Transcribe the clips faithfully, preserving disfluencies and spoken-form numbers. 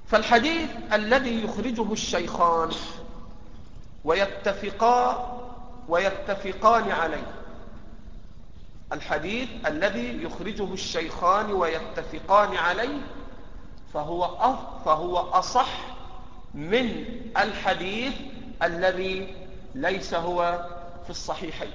فالحديث الذي يخرجه الشيخان ويتفقا ويتفقان عليه الحديث الذي يخرجه الشيخان ويتفقان عليه فهو فهو أصح من الحديث الذي ليس هو في الصحيحين.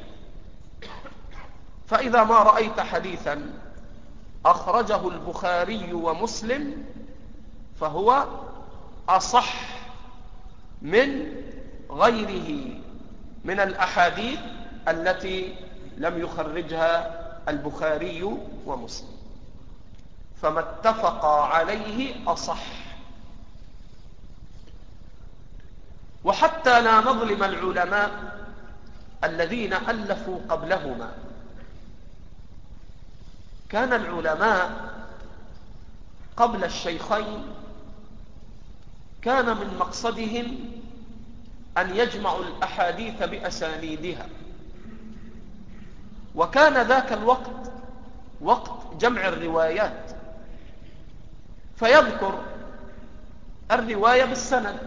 فإذا ما رأيت حديثا أخرجه البخاري ومسلم فهو أصح من غيره من الأحاديث التي لم يخرجها البخاري ومسلم، فما اتفقا عليه أصح. وحتى لا نظلم العلماء الذين ألفوا قبلهما، كان العلماء قبل الشيخين كان من مقصدهم أن يجمعوا الأحاديث بأسانيدها، وكان ذاك الوقت وقت جمع الروايات، فيذكر الرواية بالسند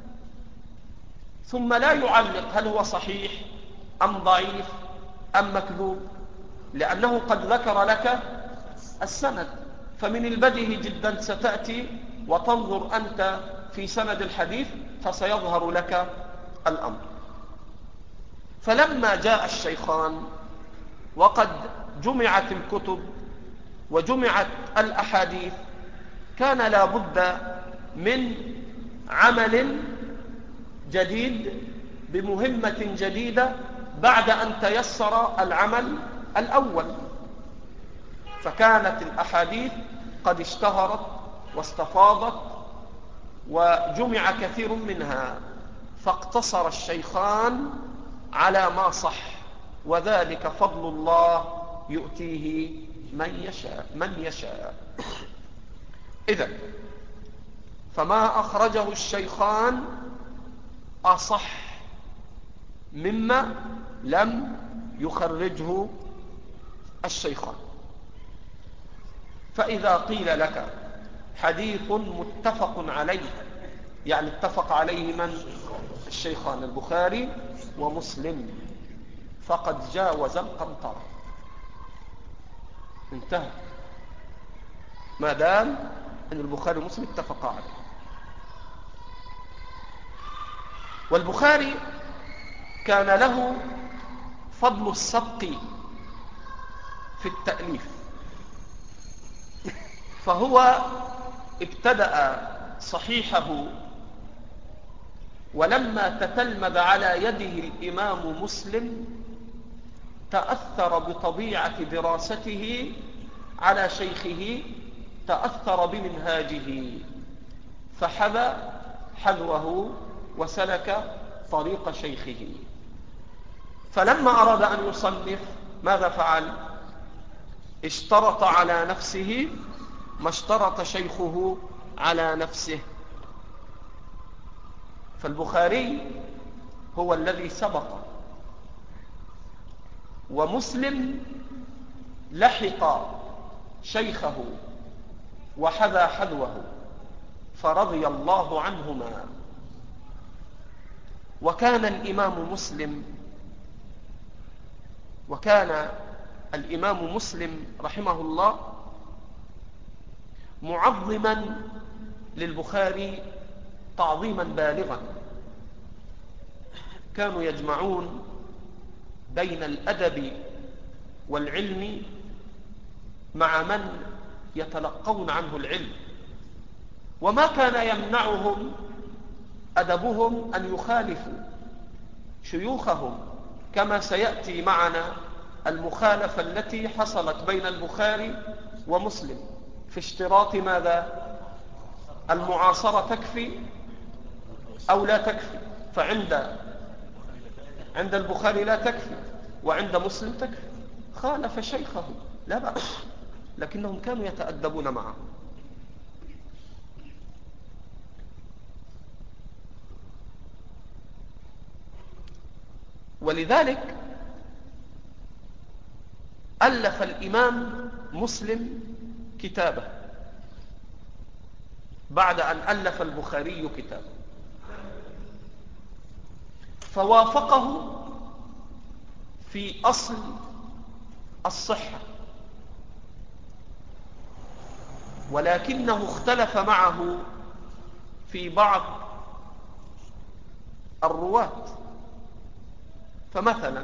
ثم لا يعلق هل هو صحيح أم ضعيف أم مكذوب، لأنه قد ذكر لك السند، فمن البديهي جدا ستأتي وتنظر أنت في سند الحديث فسيظهر لك الأمر. فلما جاء الشيخان وقد جمعت الكتب وجمعت الأحاديث كان لا بد من عمل جديد بمهمة جديدة بعد أن تيسر العمل الأول، فكانت الأحاديث قد اشتهرت واستفاضت وجمع كثير منها، فاقتصر الشيخان على ما صح، وذلك فضل الله يؤتيه من يشاء من يشاء. إذن فما أخرجه الشيخان أصح مما لم يخرجه الشيخان. فإذا قيل لك حديث متفق عليه، يعني اتفق عليه من؟ الشيخان البخاري ومسلم، فقد جاوز القنطرة، انتهى، ما دام أن البخاري ومسلم اتفقا عليه. والبخاري كان له فضل السبق في التأليف، فهو ابتدأ صحيحه ولما تتلمذ على يده الإمام مسلم تأثر بطبيعة دراسته على شيخه، تأثر بمنهاجه فحذى حذوه وسلك طريق شيخه. فلما أراد أن يصنف ماذا فعل؟ اشترط على نفسه ما اشترط شيخه على نفسه. فالبخاري هو الذي سبق، ومسلم لحق شيخه وحذا حذوه فرضي الله عنهما. وكان الإمام مسلم وكان الإمام مسلم رحمه الله معظما للبخاري تعظيما بالغا، كانوا يجمعون بين الأدب والعلم مع من يتلقون عنه العلم، وما كان يمنعهم أدبهم أن يخالفوا شيوخهم، كما سيأتي معنا المخالفة التي حصلت بين البخاري ومسلم في اشتراط ماذا؟ المعاصرة تكفي أو لا تكفي؟ فعند عند البخاري لا تكفي وعند مسلم تكفي، خالف شيخه لا بأس، لكنهم كانوا يتأدبون معه. ولذلك ألف الإمام مسلم كتابه بعد أن ألف البخاري كتابه، فوافقه في أصل الصحة، ولكنه اختلف معه في بعض الرواة. فمثلا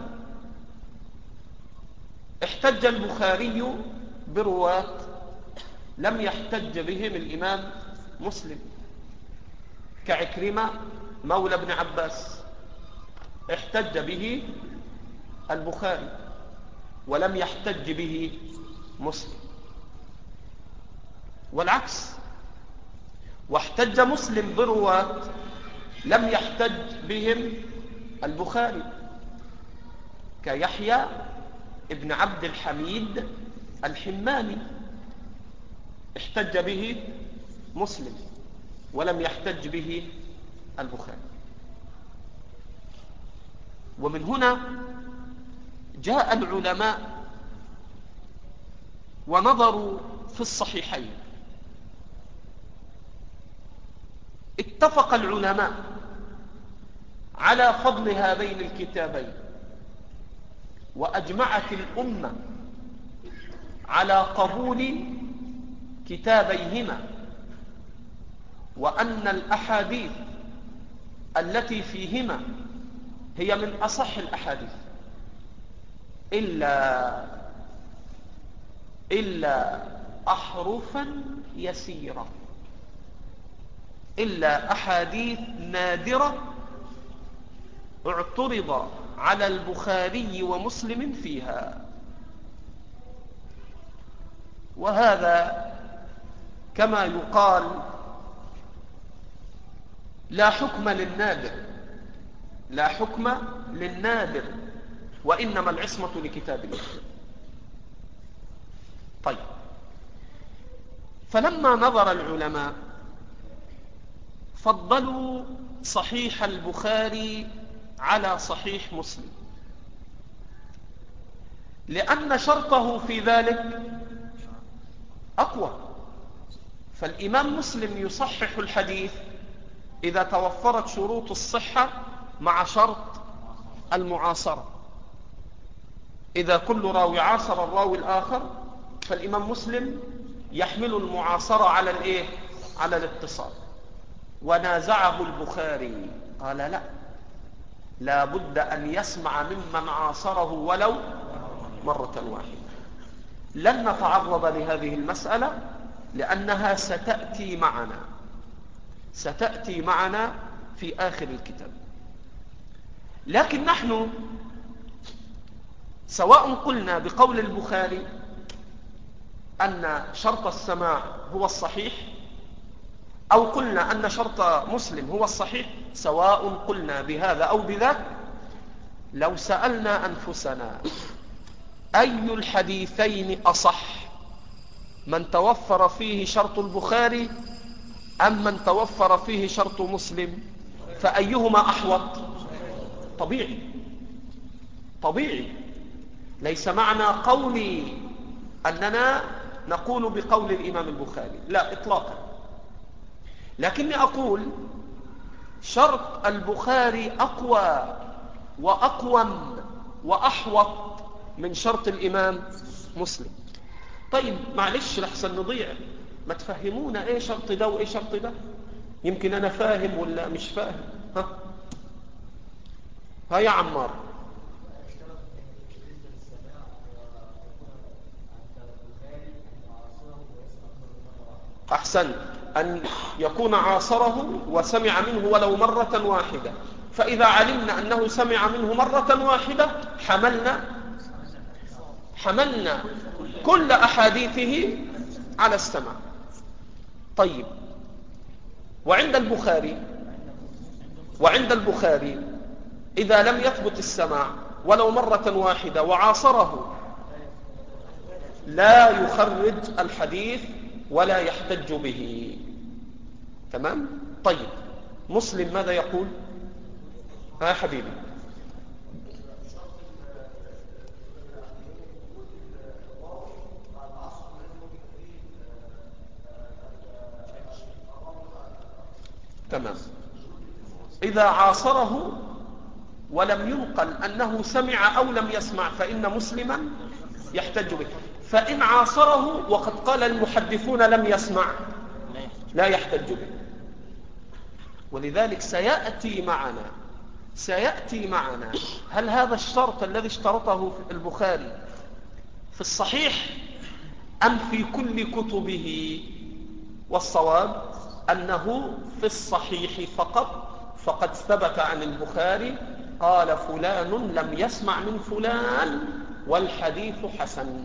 احتج البخاري برواة لم يحتج بهم الإمام مسلم، كعكرمة مولى ابن عباس، احتج به البخاري ولم يحتج به مسلم، والعكس. واحتج مسلم برواة لم يحتج بهم البخاري، كيحيى ابن عبد الحميد الحماني، احتج به مسلم ولم يحتج به البخاري. ومن هنا جاء العلماء ونظروا في الصحيحين. اتفق العلماء على فضل هذين الكتابين، وأجمعت الأمة على قبول كتابيهما، وأن الأحاديث التي فيهما هي من أصح الأحاديث، إلا إلا أحرفا يسيرة، إلا أحاديث نادرة اعترض على البخاري ومسلم فيها. وهذا كما يقال لا حكم للنادر، لا حكم للنادر، وإنما العصمة لكتاب الله. طيب، فلما نظر العلماء فضلوا صحيح البخاري على صحيح مسلم، لأن شرطه في ذلك أقوى. فالإمام مسلم يصحح الحديث إذا توفرت شروط الصحة مع شرط المعاصرة. إذا كل راوي عاصر الراوي الآخر فالإمام مسلم يحمل المعاصرة على الإيه؟ على الاتصال. ونازعه البخاري، قال لا، لا بد أن يسمع ممن عاصره ولو مرة واحدة. لن نتعرض لهذه المسألة لأنها ستأتي معنا ستأتي معنا في آخر الكتاب. لكن نحن سواء قلنا بقول البخاري أن شرط السماع هو الصحيح، أو قلنا أن شرط مسلم هو الصحيح، سواء قلنا بهذا أو بذاك، لو سألنا أنفسنا أي الحديثين أصح، من توفر فيه شرط البخاري أم من توفر فيه شرط مسلم؟ فأيهما أحوط؟ طبيعي طبيعي ليس معنى قولي أننا نقول بقول الإمام البخاري، لا إطلاقا، لكني أقول شرط البخاري أقوى وأقوم وأحوط من شرط الإمام مسلم. طيب معلش لحسن نضيع، ما تفهمونا إيه شرط ده وإيه شرط ده، يمكن أنا فاهم ولا مش فاهم. ها ها يا عمار. أحسن، أن يكون عاصره وسمع منه ولو مرة واحدة. فإذا علمنا أنه سمع منه مرة واحدة حملنا حملنا كل أحاديثه على السمع. طيب، وعند البخاري وعند البخاري إذا لم يثبت السماع ولو مرة واحدة وعاصره لا يخرج الحديث ولا يحتج به. تمام؟ طيب، مسلم ماذا يقول؟ ها حبيبي. تمام. إذا عاصره ولم ينقل أنه سمع أو لم يسمع فإن مسلما يحتج به. فإن عاصره وقد قال المحدثون لم يسمع لا يحتج به. ولذلك سيأتي معنا سيأتي معنا هل هذا الشرط الذي اشترطه البخاري في الصحيح أم في كل كتبه؟ والصواب أنه في الصحيح فقط. فقد ثبت عن البخاري قال فلان لم يسمع من فلان والحديث حسن.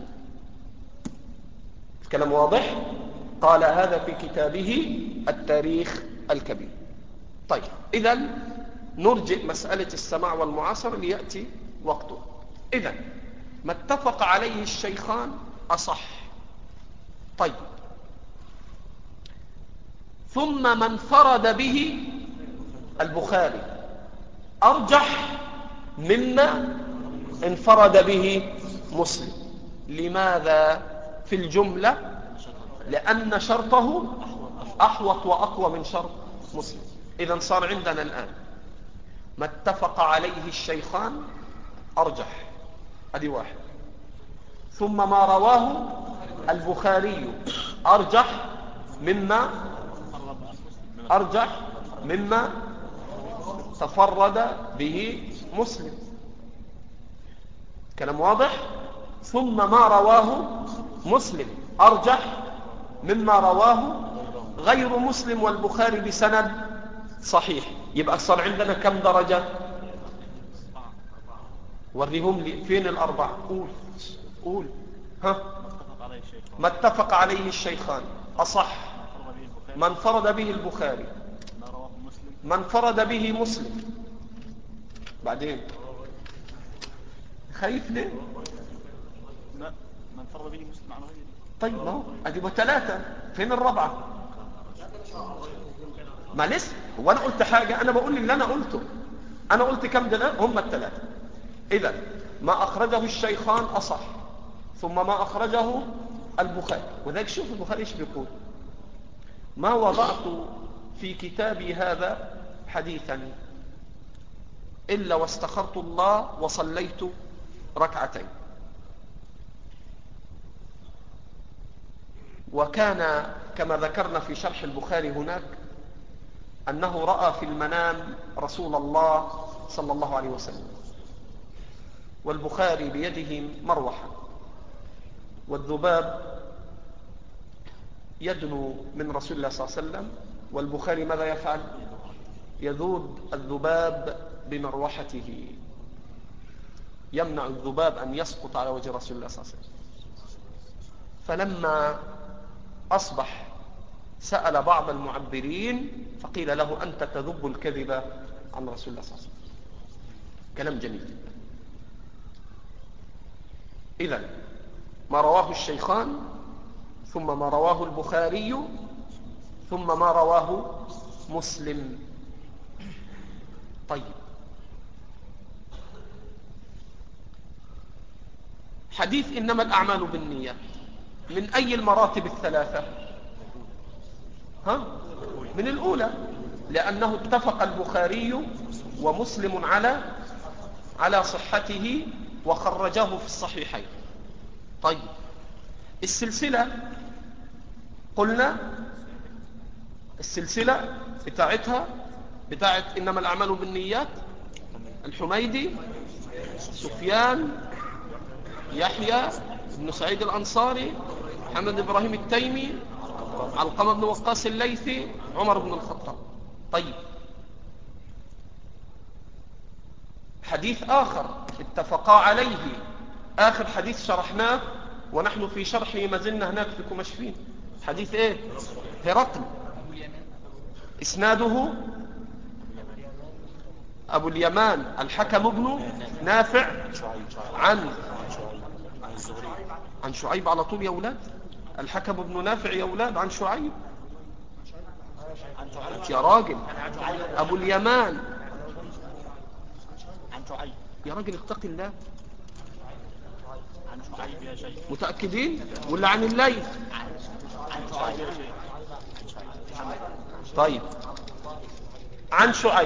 الكلام واضح؟ قال هذا في كتابه التاريخ الكبير. طيب، إذن نرجئ مسألة السماع والمعاصرة ليأتي وقته. إذن ما اتفق عليه الشيخان أصح. طيب، ثم من فرد به البخاري أرجح مما انفرد به مسلم. لماذا؟ في الجملة لأن شرطه أحوط وأقوى من شرط مسلم. إذن صار عندنا الآن ما اتفق عليه الشيخان أرجح، هذه واحد. ثم ما رواه البخاري أرجح مما أرجح مما تفرد به مسلم. كلام واضح؟ ثم ما رواه مسلم أرجح مما رواه غير مسلم والبخاري بسند صحيح. يبقى صار عندنا كم درجة؟ وريهم لي فين الأربعة. قول قول ها. ما اتفق عليه الشيخان أصح. ما انفرد به البخاري. ما انفرد به مسلم. بعدين خايف ليه؟ لا، ما انفرد به مسلم عن غيره. طيب، ما هو ادي ثلاثة، فين الرابعة؟ ما لسه هو انا قلت حاجة، انا بقول اللي انا قلته. انا قلت كم ده؟ هم الثلاثة. اذا ما اخرجه الشيخان اصح، ثم ما اخرجه البخاري. وذلك شوف البخاري ايش بيقول: ما وضعت في كتابي هذا حديثا إلا واستخرت الله وصليت ركعتين. وكان كما ذكرنا في شرح البخاري هناك أنه رأى في المنام رسول الله صلى الله عليه وسلم، والبخاري بيده مروحة، والذباب يدنو من رسول الله صلى الله عليه وسلم، والبخاري ماذا يفعل؟ يذود الذباب بمروحته، يمنع الذباب أن يسقط على وجه رسول الله صلى الله عليه وسلم. فلما أصبح سأل بعض المعبرين فقيل له: أنت تذب الكذب عن رسول الله صلى الله عليه وسلم. كلام جميل جدا. إذن ما رواه الشيخان، ثم ما رواه البخاري، ثم ما رواه مسلم. طيب، حديث إنما الأعمال بالنيات من أي المراتب الثلاثة؟ ها؟ من الأولى، لأنه اتفق البخاري ومسلم على على صحته وخرجه في الصحيحين. طيب، السلسلة قلنا السلسلة بتاعتها بتاعت إنما الأعمال بالنيات: الحميدي، سفيان، يحيى بن سعيد الأنصاري، محمد إبراهيم التيمي، علقمة بن وقاص الليثي، عمر بن الخطاب. طيب، حديث آخر اتفقا عليه، آخر حديث شرحناه ونحن في شرحه ما زلنا هناك في كمشفين. حديث ايه؟ هرقل. اسناده أبو اليمان الحكم بن نافع عن عن شعيب على طول يا أولاد. الحكم بن نافع يا أولاد عن شعيب يا راجل. أبو اليمان عن شعيب يا راجل، اتق الله. عن شعيب يا شيخ. متأكدين ولا عن الليث؟ عن شعيب يا شيخ. طيب، عن شعيب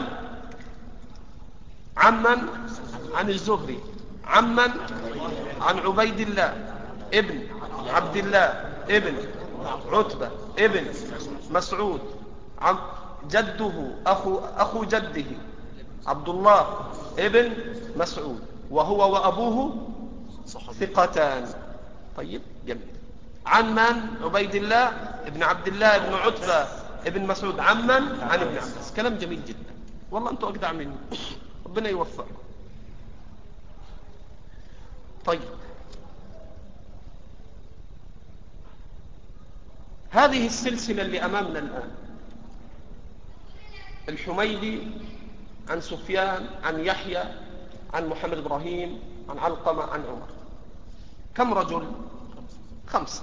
عمن عن الزهري عمن عن عبيد الله ابن عبد الله ابن عتبة ابن مسعود عن جده أخو, أخو جده عبد الله ابن مسعود وهو وأبوه ثقتان. طيب جميل. عن من؟ عبيد الله ابن عبد الله ابن عتبة ابن مسعود عمن عن ابن عباس. كلام جميل جدا والله أنتوا أجدع مني ربنا يوفقكم. طيب هذه السلسلة اللي أمامنا الآن الحميدي عن سفيان عن يحيى عن محمد إبراهيم عن علقمة عن عمر كم رجل؟ خمسة.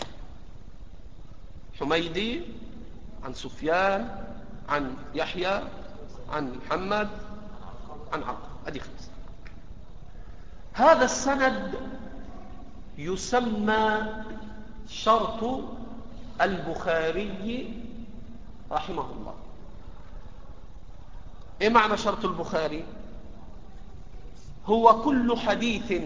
حميدي عن سفيان عن يحيى عن محمد عن علقمة أدي خمسة. هذا السند يسمى شرط البخاري رحمه الله. ايه معنى شرط البخاري؟ هو كل حديث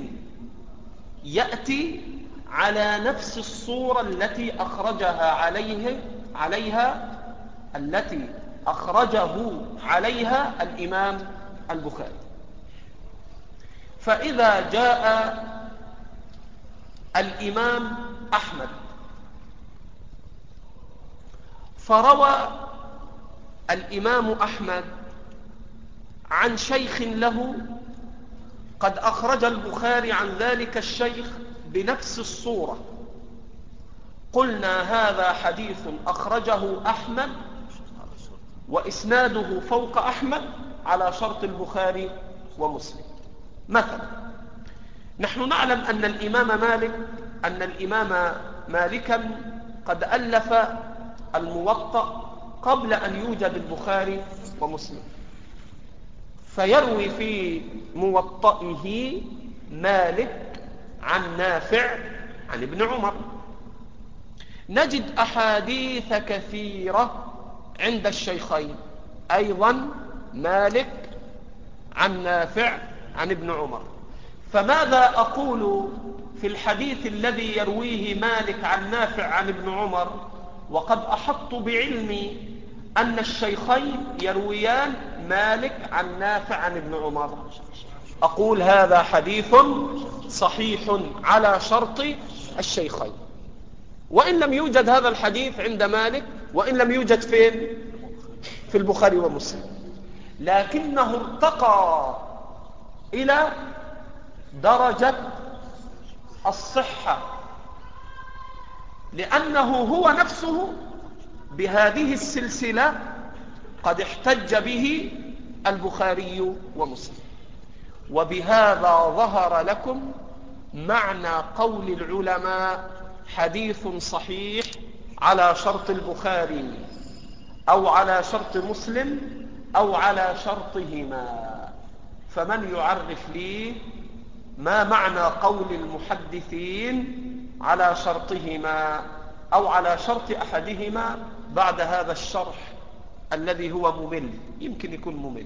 يأتي على نفس الصورة التي أخرجها عليه عليها التي أخرجه عليها الإمام البخاري. فإذا جاء الإمام أحمد فروى الإمام أحمد عن شيخ له قد أخرج البخاري عن ذلك الشيخ بنفس الصورة، قلنا هذا حديث أخرجه أحمد وإسناده فوق أحمد على شرط البخاري ومسلم. مثلا نحن نعلم أن الإمام مالك أن الإمام مالكا قد ألف الموطأ قبل أن يوجد البخاري ومسلم، فيروي في موطئه مالك عن نافع عن ابن عمر. نجد أحاديث كثيرة عند الشيخين أيضا مالك عن نافع عن ابن عمر. فماذا أقول في الحديث الذي يرويه مالك عن نافع عن ابن عمر وقد أحط بعلمي أن الشيخين يرويان مالك عن نافع عن ابن عمر؟ أقول هذا حديث صحيح على شرط الشيخين، وإن لم يوجد هذا الحديث عند مالك، وإن لم يوجد فين في البخاري ومسلم، لكنه ارتقى إلى درجة الصحة لأنه هو نفسه بهذه السلسلة قد احتج به البخاري ومسلم. وبهذا ظهر لكم معنى قول العلماء حديث صحيح على شرط البخاري أو على شرط مسلم أو على شرطهما. فمن يعرف لي ما معنى قول المحدثين على شرطهما أو على شرط أحدهما بعد هذا الشرح الذي هو ممل؟ يمكن يكون ممل.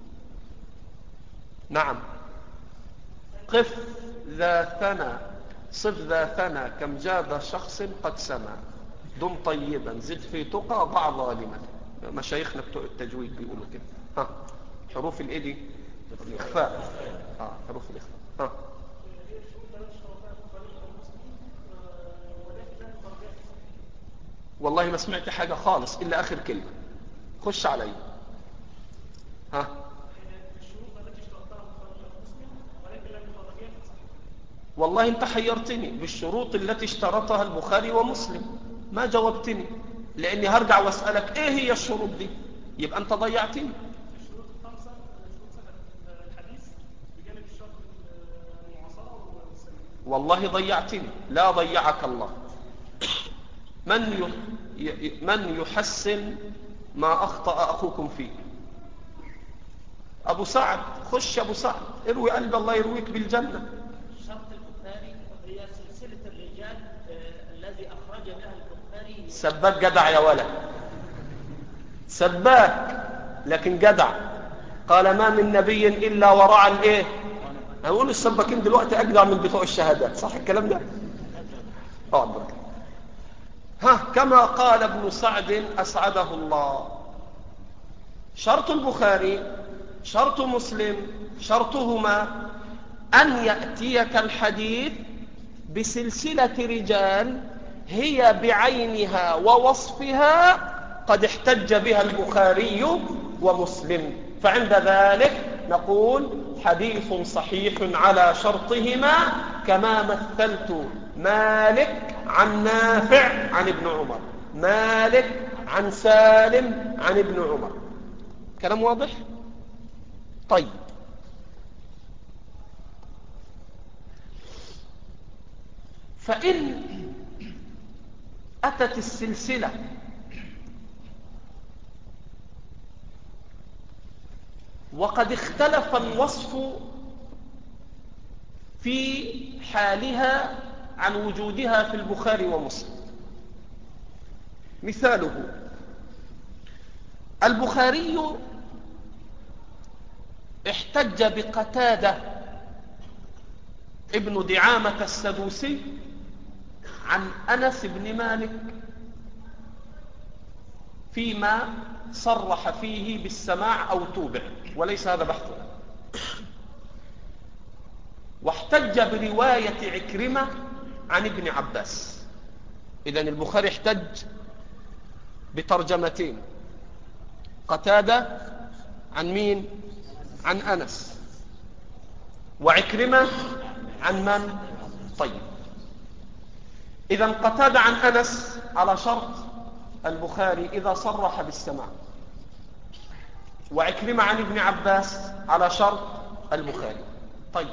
نعم. قف ذا ثنى صف ذا ثنى كم جاد شخص قد سمى دم طيبا زد في تقى ضع ظالما. مشايخنا بتوع التجويد بيقولوا كده. ها حروف الايه؟ الاخفاء. اه حروف الاخفاء. ها والله ما سمعت حاجة خالص إلا آخر كلمة. خش علي. ها والله انت حيرتني بالشروط التي اشترطها البخاري ومسلم، ما جاوبتني، لاني هرجع واسألك ايه هي الشروط دي، يبقى انت ضيعتني. الشروط الخمسة شروط الحديث بجانب الشرط المعاصرة والسنة. والله ضيعتني. لا ضيعك الله. من من يحسن ما أخطأ أخوكم فيه؟ أبو سعد. خش أبو سعد اروي قلب الله يرويك بالجنة. شرط البخاري هي سلسلة الرجال الذي أخرج لها البخاري. سباك جدع يا ولد، سباك. لكن جدع. قال ما من نبي إلا ورعى الايه؟ هقول السباكين دلوقتي أجدع من بتوع الشهادات، صح الكلام ده؟ اقعد بقى. ها كما قال ابن سعد أسعده الله: شرط البخاري شرط مسلم شرطهما أن يأتيك الحديث بسلسلة رجال هي بعينها ووصفها قد احتج بها البخاري ومسلم، فعند ذلك نقول حديث صحيح على شرطهما، كما مثلت مالك عن نافع عن ابن عمر، مالك عن سالم عن ابن عمر. كلام واضح؟ طيب، فإن أتت السلسلة وقد اختلف الوصف في حالها عن وجودها في البخاري ومسلم، مثاله: البخاري احتج بقتادة ابن دعامة السدوسي عن أنس بن مالك فيما صرح فيه بالسماع أو توبع، وليس هذا بحثنا. واحتج برواية عكرمة عن ابن عباس. إذن البخاري احتج بترجمتين: قتادة عن مين؟ عن أنس، وعكرمة عن من؟ طيب، إذن قتادة عن أنس على شرط البخاري إذا صرح بالسماع، وعكرمة عن ابن عباس على شرط البخاري. طيب،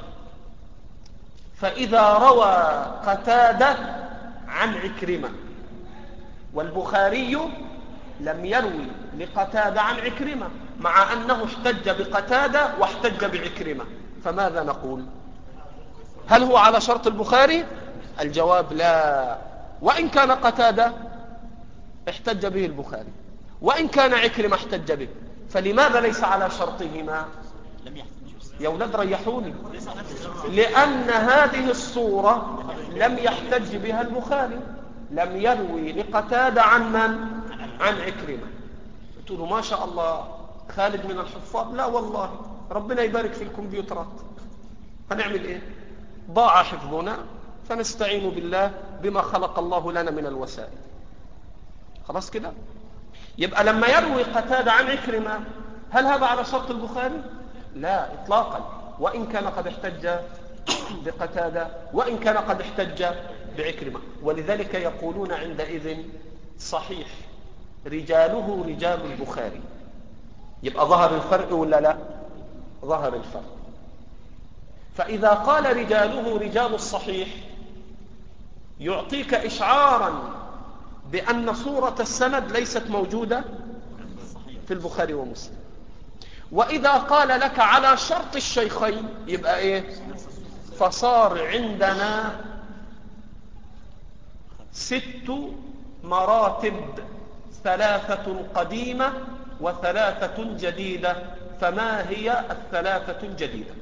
فإذا روى قتادة عن عكرمة والبخاري لم يروي لقتادة عن عكرمة، مع أنه احتج بقتادة واحتج بعكرمة، فماذا نقول؟ هل هو على شرط البخاري؟ الجواب لا. وإن كان قتادة احتج به البخاري، وإن كان عكرمة احتج به، فلماذا ليس على شرطهما؟ يا ولاد ريحوني. لأن هذه الصورة لم يحتج بها البخاري، لم يروي لقتادة عن من؟ عن عكرمة. قلت له ما شاء الله خالد من الحفاظ. لا والله، ربنا يبارك في الكمبيوترات. هنعمل ايه؟ ضاع حفظنا، فنستعين بالله بما خلق الله لنا من الوسائل. خلاص كده؟ يبقى لما يروي قتادة عن عكرمة، هل هذا على شرط البخاري؟ لا إطلاقا، وإن كان قد احتج بقتادة وإن كان قد احتج بعكرمة. ولذلك يقولون عندئذ صحيح رجاله رجال البخاري. يبقى ظهر الفرق ولا لا؟ ظهر الفرق. فإذا قال رجاله رجال الصحيح يعطيك إشعارا بأن صورة السند ليست موجودة في البخاري ومسلم. وإذا قال لك على شرط الشيخين يبقى إيه؟ فصار عندنا ست مراتب، ثلاثة قديمة وثلاثة جديدة. فما هي الثلاثة الجديدة؟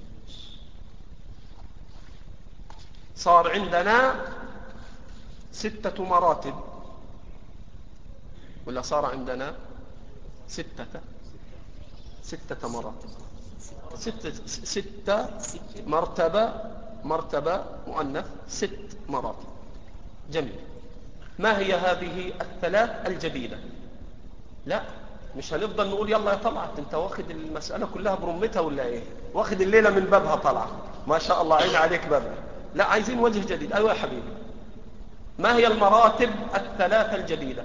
صار عندنا ستة مراتب، ولا صار عندنا ستة ستة مراتب؟ ستة, ستة مرتبة مرتبة مؤنث، ست مراتب. جميل. ما هي هذه الثلاث الجديدة؟ لا، مش هنفضل نقول يلا يا طلعت انت واخد المسألة كلها برمتها ولا ايه؟ واخد الليلة من بابها طلعت، ما شاء الله عين عليك بابها. لا، عايزين وجه جديد. ايوه يا حبيبي، ما هي المراتب الثلاثة الجديدة؟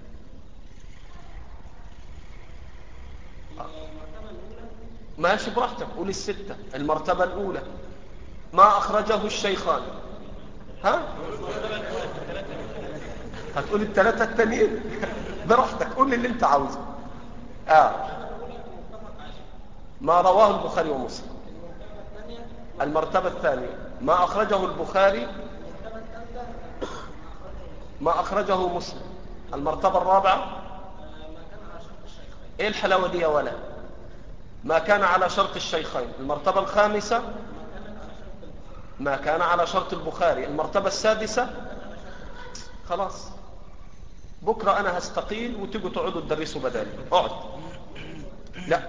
ماشي براحتك، قول الستة. المرتبة الأولى ما أخرجه الشيخان. ها؟ هتقول الثلاثة التانيين؟ براحتك، قول اللي انت عاوزه. آه. ما رواه البخاري ومسلم. المرتبة الثانية ما أخرجه البخاري، ما أخرجه مسلم. المرتبة الرابعة ايه الحلاوة دي يا ولا؟ ما كان على شرط الشيخين. المرتبة الخامسة ما كان على شرط البخاري. المرتبة السادسة خلاص بكرة أنا هستقيل وتيجوا تقعدوا تدرسوا بدالي. اقعد. لا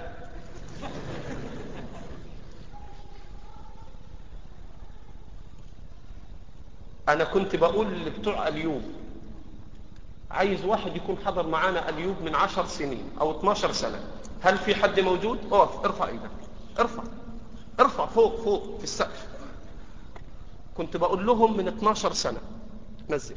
أنا كنت بقول لبتوع اليوب عايز واحد يكون حضر معانا اليوب من عشر سنين أو اتناشر سنة. هل في حد موجود؟ اقف ارفع ايدك. ارفع ارفع فوق فوق في السقف. كنت بقول لهم من اتناشر سنة. نزل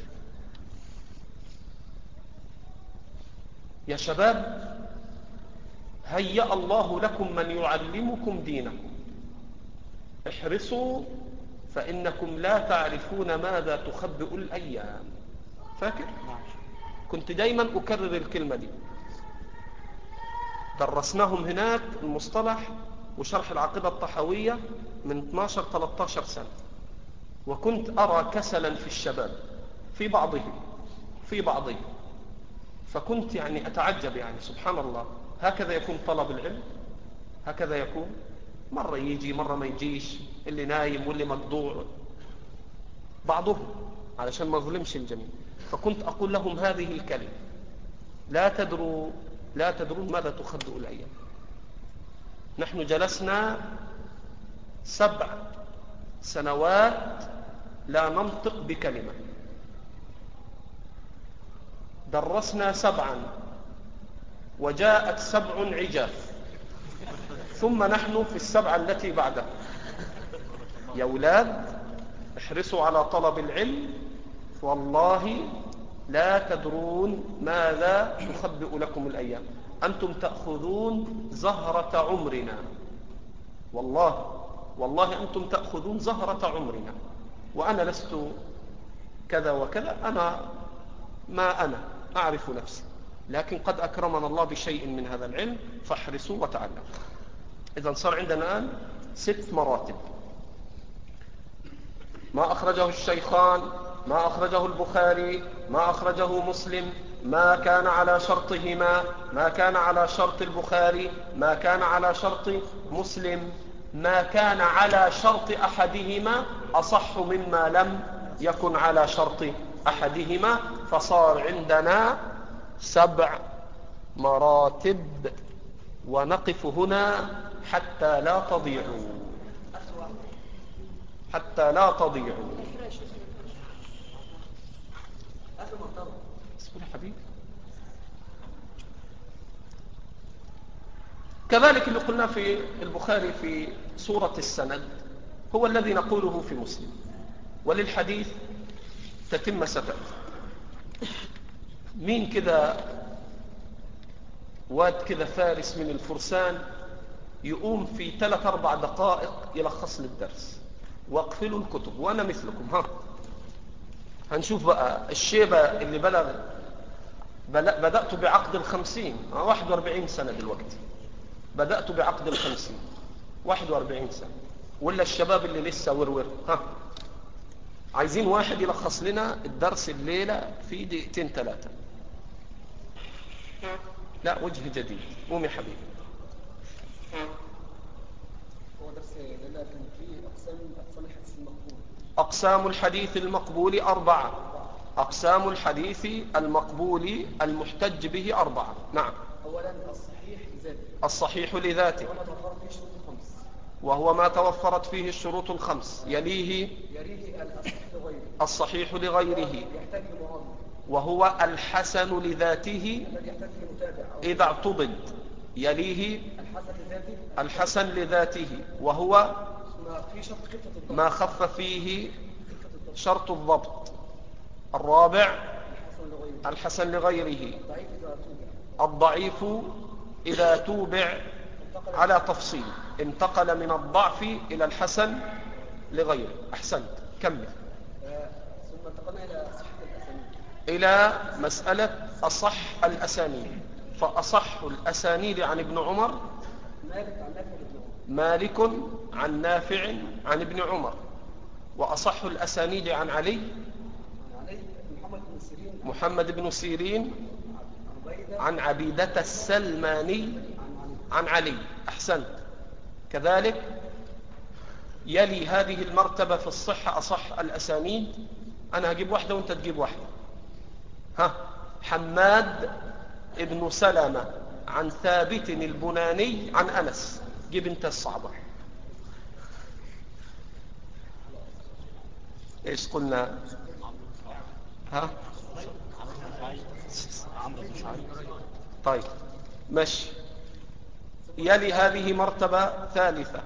يا شباب. هيأ الله لكم من يعلمكم دينكم. احرصوا فإنكم لا تعرفون ماذا تخبئ الأيام. فاكر؟ كنت دايما أكرر الكلمة دي. درسناهم هناك المصطلح وشرح العقيدة الطحاوية من اثناشر ثلاثة عشر سنة. وكنت أرى كسلا في الشباب في بعضهم في بعضهم فكنت يعني أتعجب يعني سبحان الله. هكذا يكون طلب العلم؟ هكذا يكون؟ مرة يجي مرة ما يجيش، اللي نايم واللي مقضوع بعضهم، علشان ما ظلمش الجميع. فكنت أقول لهم هذه الكلمة: لا تدروا لا تدرون ماذا تخبئ الأيام. نحن جلسنا سبع سنوات لا ننطق بكلمة. درسنا سبعا وجاءت سبع عجاف، ثم نحن في السبعة التي بعدها. يا أولاد احرصوا على طلب العلم، والله لا تدرون ماذا تخبئ لكم الأيام. أنتم تأخذون زهرة عمرنا، والله والله أنتم تأخذون زهرة عمرنا، وأنا لست كذا وكذا. أنا ما أنا أعرف نفسي، لكن قد أكرمنا الله بشيء من هذا العلم، فاحرصوا وتعلموا. إذن صار عندنا الآن ست مراتب: ما أخرجه الشيخان، ما أخرجه البخاري، ما أخرجه مسلم، ما كان على شرطهما، ما كان على شرط البخاري، ما كان على شرط مسلم، ما كان على شرط أحدهما أصح مما لم يكن على شرط أحدهما. فصار عندنا سبع مراتب، ونقف هنا حتى لا تضيعوا حتى لا تضيعوا. اسمه يا حبيبي. كذلك اللي قلنا في البخاري في سورة السند هو الذي نقوله في مسلم، وللحديث تتم ستأتي. مين كده واد كده فارس من الفرسان يقوم في ثلاث أربع دقائق يلخص لي الدرس واقفلوا الكتب، وأنا مثلكم. ها هنشوف بقى الشيبة اللي بلغ بدأت بعقد الخمسين، واحد واربعين سنة دلوقتي. بدأت بعقد الخمسين واحد واربعين سنة، ولا الشباب اللي لسه ورور. ها عايزين واحد يلخص لنا الدرس الليلة في دقيقتين ثلاثة. لا وجه جديد. قوم يا حبيبي. هو درس الليلة كان فيه أقسام أقسام الحديث المقبول. أقسام الحديث المقبول أربعة. أقسام الحديث المقبول المحتج به أربعة. نعم. أولا الصحيح لذاته. الصحيح لذاته وهو ما توفرت وهو ما توفرت فيه فيه الشروط الخمس. الشروط الخمس. يليه يليه الأصح لغيره. الصحيح لغيره، يحتاج لمعاضد. وهو الحسن لذاته الذي يحتاج لمتابع. إذا اعتضد. يليه الحسن لذاته. الحسن لذاته، وهو ما في شرط خفة الضبط. ما خف فيه شرط الضبط. الرابع الحسن لغيره. الحسن لغيره. ضعيف إذا توبع. الضعيف إذا توبع على تفصيل، انتقل من الضعف إلى الحسن لغيره. أحسنت. كمل. ثم انتقلنا إلى صحة الأسانيد. إلى مسألة أصح الأسانيد. فأصح الأسانيد عن ابن عمر مالك عن نافع بن عمر. مالك عن نافع عن ابن عمر. وأصح الأسانيد عن علي علي محمد بن سيرين. محمد بن سيرين عبيد عن عبيدة السلماني عن علي. أحسنت. كذلك يلي هذه المرتبة في الصحة أصح الأسانيد. أنا هجيب واحدة وأنت تجيب واحدة. ها، حماد ابن سلمة عن ثابت البناني عن أنس. جيب أنت الصعبة. إيش قلنا؟ ها؟ طيب ماشي. يلي هذه مرتبة ثالثة.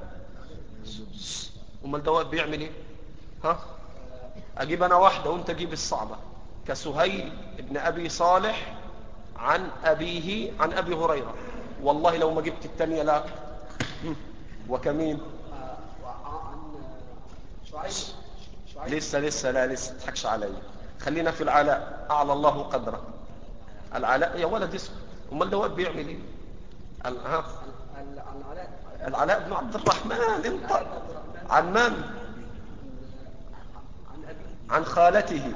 امال الدواب بيعمل ايه؟ ها، اجيب انا واحدة وانت جيب الصعبة. كسهيل ابن ابي صالح عن ابيه عن ابي هريرة. والله لو ما جبت الثانية لا. وكمين؟ عن شعيب. لسه لسه لا لسه تضحكش علي. خلينا في العلاء، اعلى الله قدره. العلاء يا ولد اسكت. امال الدواب بيعمل ايه؟ ال- ها، العلاء العلاء بن عبد الرحمن. انت عن من؟ عن خالته.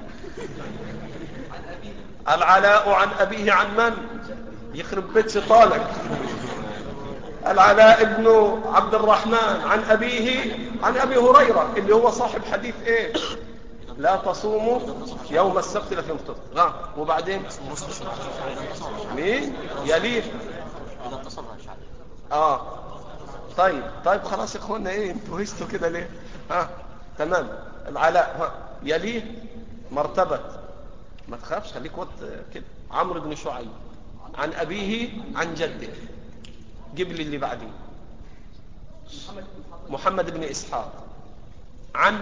العلاء عن أبيه عن من؟ يخرب بيت شيطانك. العلاء بن عبد الرحمن عن أبيه عن أبي هريرة اللي هو صاحب حديث إيه؟ لا تصوموا يوم السبت لفي مفطر. ها، وبعدين مين يليه؟ آه طيب طيب خلاص يا اخوانا. ايه انتوا هشتوا كده ليه؟ ها تمام. العلاء ها يليه مرتبة. ما تخافش، خليك وقت كده. عمرو بن شعيب عن أبيه عن جده. جيب لي اللي بعديه. محمد بن إسحاق عن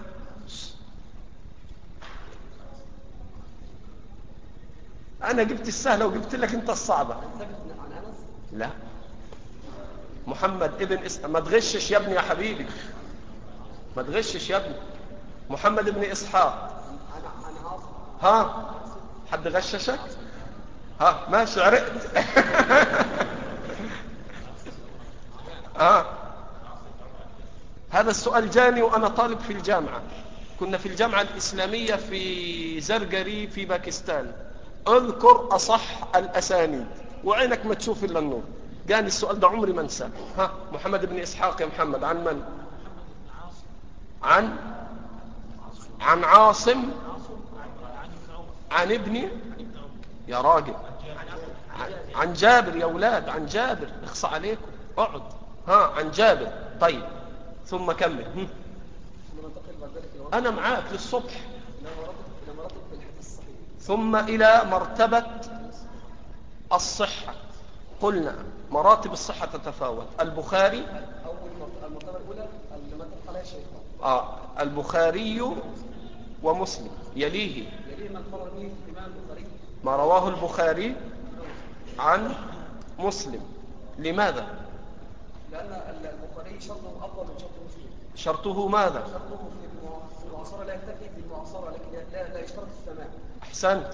أنا جبت السهلة وجبت لك أنت الصعبة. لا، محمد ابن إسحاق. ما تغشش يا ابني يا حبيبي، ما تغشش يا ابني. محمد بن إسحاق. ها، حد غششك؟ ها ماشي عرقت. ها، هذا السؤال جاني وأنا طالب في الجامعة. كنا في الجامعة الإسلامية في زرقري في باكستان. اذكر أصح الأسانيد وعينك ما تشوف إلا النور. جاني السؤال ده عمري ما انساه. ها، محمد بن إسحاق يا محمد عن من؟ عن عن عاصم عن ابن يا راجل عن جابر. يا اولاد عن جابر. اخصى عليكم اقعد. ها، عن جابر. طيب ثم كمل. انا معاك للصبح. ثم الى مرتبة الصحة. قلنا مراتب الصحة تتفاوت. البخاري اول المرتبه الاولى اللي ما اتفق عليها الشيخ. آه البخاري ومسلم. يليه يليه من فرض به الامام البخاري ما رواه البخاري عن مسلم. لماذا؟ لان البخاري شرطه افضل من شرط مسلم. شرطه ماذا؟ شرطه في المعاصره لا يكتفي بالمعاصره لكن لا لا يشترط السماع. احسنت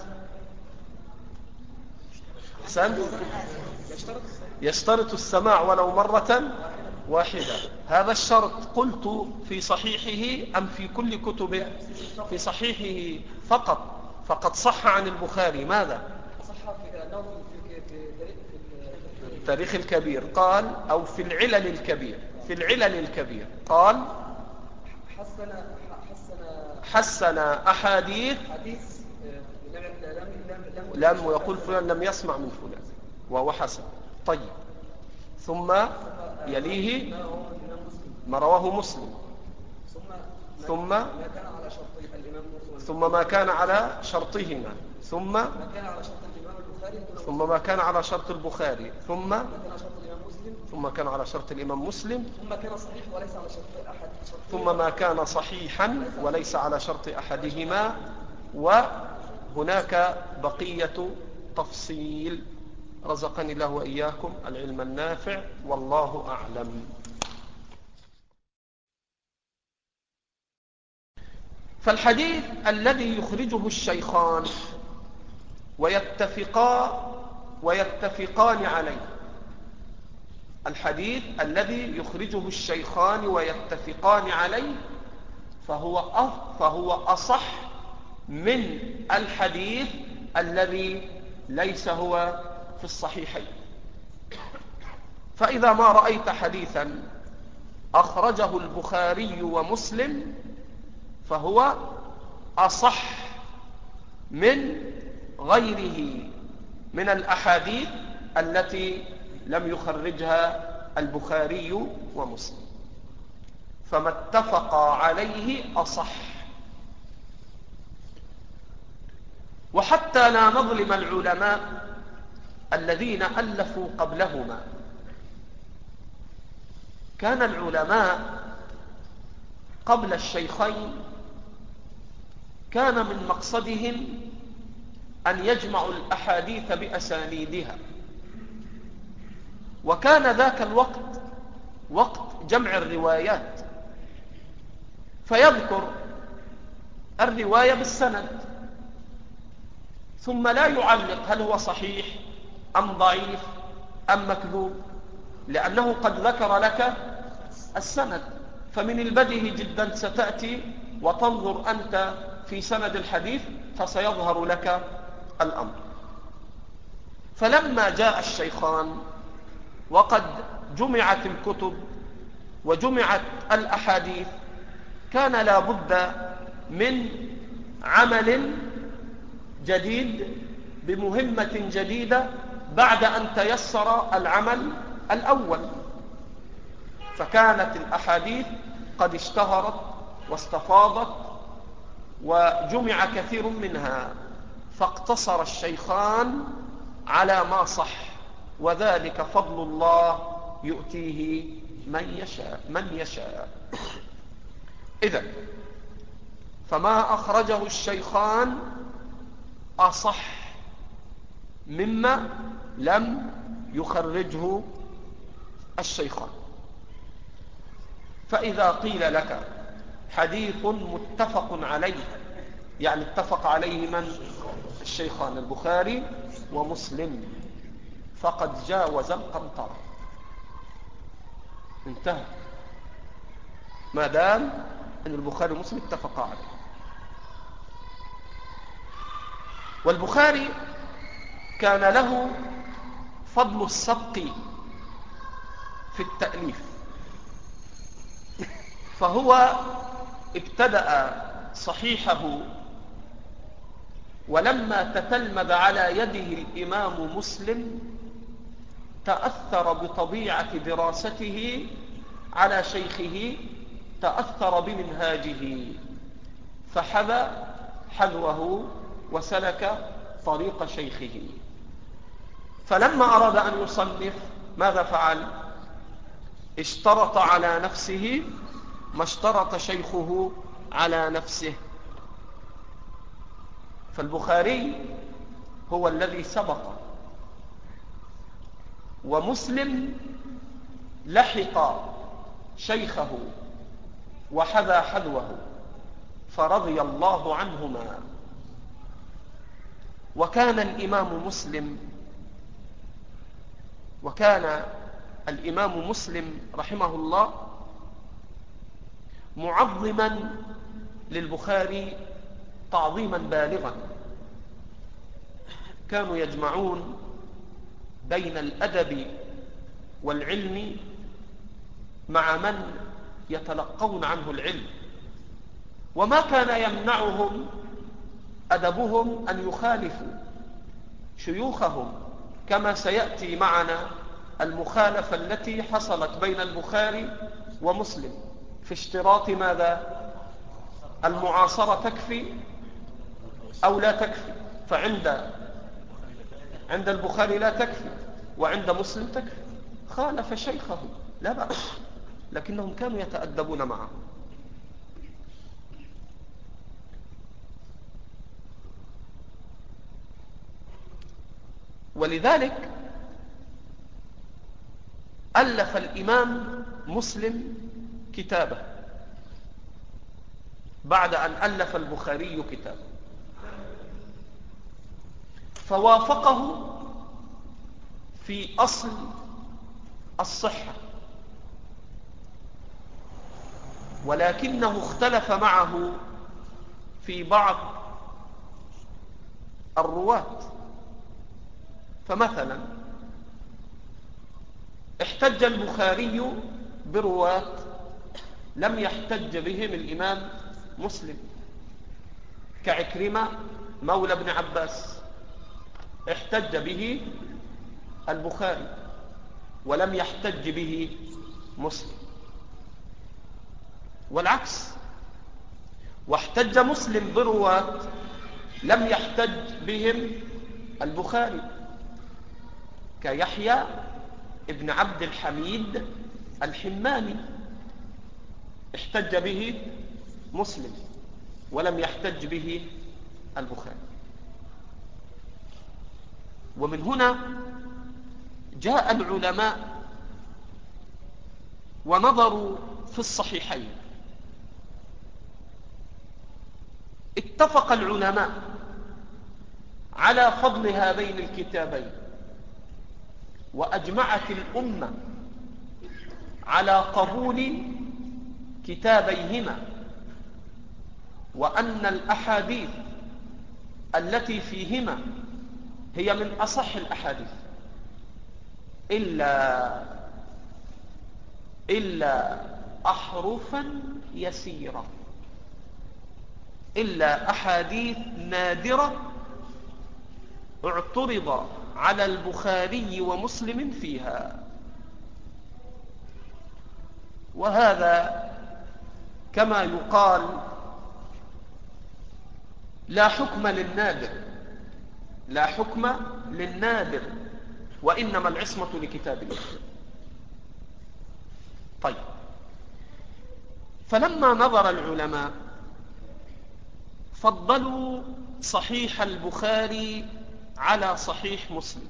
احسنت. يشترط يشترط السماع ولو مرة واحدة. هذا الشرط قلت في صحيحه أم في كل كتبه؟ في صحيحه فقط. فقد صح عن البخاري ماذا؟ صح في انه في في تاريخ الكبير قال، أو في العلل الكبير. في العلل الكبير قال حسن حسن حسن أحاديث حديث لم لم لم ويقول فلان لم يسمع من فلان وهو حسن. طيب ثم يليه ما رواه مسلم. ثم ثم ما كان على شرطهما. ثم ثم ما كان على شرط البخاري. ثم ثم كان على شرط الإمام مسلم. ثم كان صحيح وليس على شرط أحد. ثم ما كان صحيحا وليس على شرط أحدهما. وهناك بقية تفصيل. رزقني الله وإياكم العلم النافع والله أعلم. فالحديث الذي يخرجه الشيخان ويتفقا ويتفقان عليه. الحديث الذي يخرجه الشيخان ويتفقان عليه فهو فهو أصح من الحديث الذي ليس هو في الصحيحين. فإذا ما رأيت حديثا أخرجه البخاري ومسلم فهو أصح من غيره من الأحاديث التي لم يخرجها البخاري ومسلم، فما اتفق عليه أصح. وحتى لا نظلم العلماء الذين ألفوا قبلهما، كان العلماء قبل الشيخين كان من مقصدهم أن يجمعوا الأحاديث بأسانيدها، وكان ذاك الوقت وقت جمع الروايات، فيذكر الرواية بالسند ثم لا يعلق هل هو صحيح أم ضعيف أم مكذوب، لأنه قد ذكر لك السند، فمن البديهي جدا ستأتي وتنظر أنت في سند الحديث فسيظهر لك الأمر. فلما جاء الشيخان وقد جمعت الكتب وجمعت الأحاديث كان لا بد من عمل جديد بمهمة جديدة بعد أن تيسر العمل الأول، فكانت الأحاديث قد اشتهرت واستفاضت وجمع كثير منها، فاقتصر الشيخان على ما صح، وذلك فضل الله يؤتيه من يشاء من يشاء. إذن فما أخرجه الشيخان أصح مما لم يخرجه الشيخان. فإذا قيل لك حديث متفق عليه، يعني اتفق عليه من؟ الشيخان البخاري ومسلم، فقد جاوز القنطرة، انتهى، ما دام أن البخاري ومسلم اتفقا عليه. والبخاري كان له فضل السبق في التأليف، فهو ابتدأ صحيحه ولما تتلمذ على يده الإمام مسلم تأثر بطبيعة دراسته على شيخه، تأثر بمنهاجه فحذى حذوه وسلك طريق شيخه. فلما أراد أن يصنف ماذا فعل؟ اشترط على نفسه ما اشترط شيخه على نفسه. فالبخاري هو الذي سبق، ومسلم لحق شيخه وحذا حذوه فرضي الله عنهما. وكان الإمام مسلم وكان الإمام مسلم رحمه الله معظما للبخاري تعظيما بالغا، كانوا يجمعون بين الأدب والعلم مع من يتلقون عنه العلم، وما كان يمنعهم أدبهم أن يخالفوا شيوخهم، كما سيأتي معنا المخالفة التي حصلت بين البخاري ومسلم في اشتراط ماذا؟ المعاصرة تكفي أو لا تكفي، فعند عند البخاري لا تكفي وعند مسلم تكفي، خالف شيخه لا بأس، لكنهم كانوا يتأدبون معه. ولذلك ألف الإمام مسلم كتابه بعد أن ألف البخاري كتابه، فوافقه في أصل الصحة، ولكنه اختلف معه في بعض الرواة، فمثلا احتج البخاري برواة لم يحتج بهم الإمام مسلم كعكرمة مولى ابن عباس، احتج به البخاري ولم يحتج به مسلم، والعكس. واحتج مسلم برواة لم يحتج بهم البخاري كيحيى ابن عبد الحميد الحماني، احتج به مسلم ولم يحتج به البخاري. ومن هنا جاء العلماء ونظروا في الصحيحين. اتفق العلماء على فضل هذين الكتابين، وأجمعت الأمة على قبول كتابيهما، وأن الأحاديث التي فيهما هي من أصح الأحاديث، إلا إلا أحرفا يسيرة، إلا أحاديث نادرة اعترض على البخاري ومسلم فيها. وهذا كما يقال لا حكم للنادر، لا حكم للنادر، وإنما العصمة لكتاب الله. طيب، فلما نظر العلماء فضلوا صحيح البخاري على صحيح مسلم،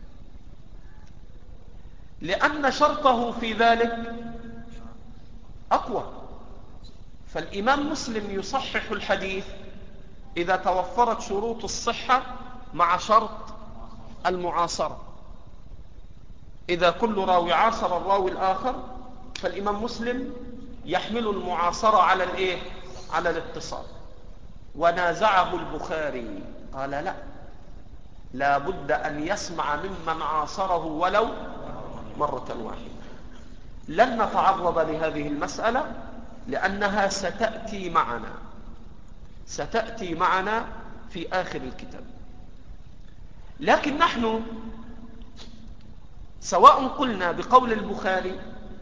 لأن شرطه في ذلك أقوى. فالإمام مسلم يصحح الحديث إذا توفرت شروط الصحة مع شرط المعاصرة. إذا كل راوي عاصر الراوي الآخر فالإمام مسلم يحمل المعاصرة على الإيه؟ على الاتصال. ونازعه البخاري قال لا، لا بد أن يسمع ممن عاصره ولو مرة واحدة. لن نتعرض لهذه المسألة لأنها ستأتي معنا ستأتي معنا في آخر الكتاب. لكن نحن سواء قلنا بقول البخاري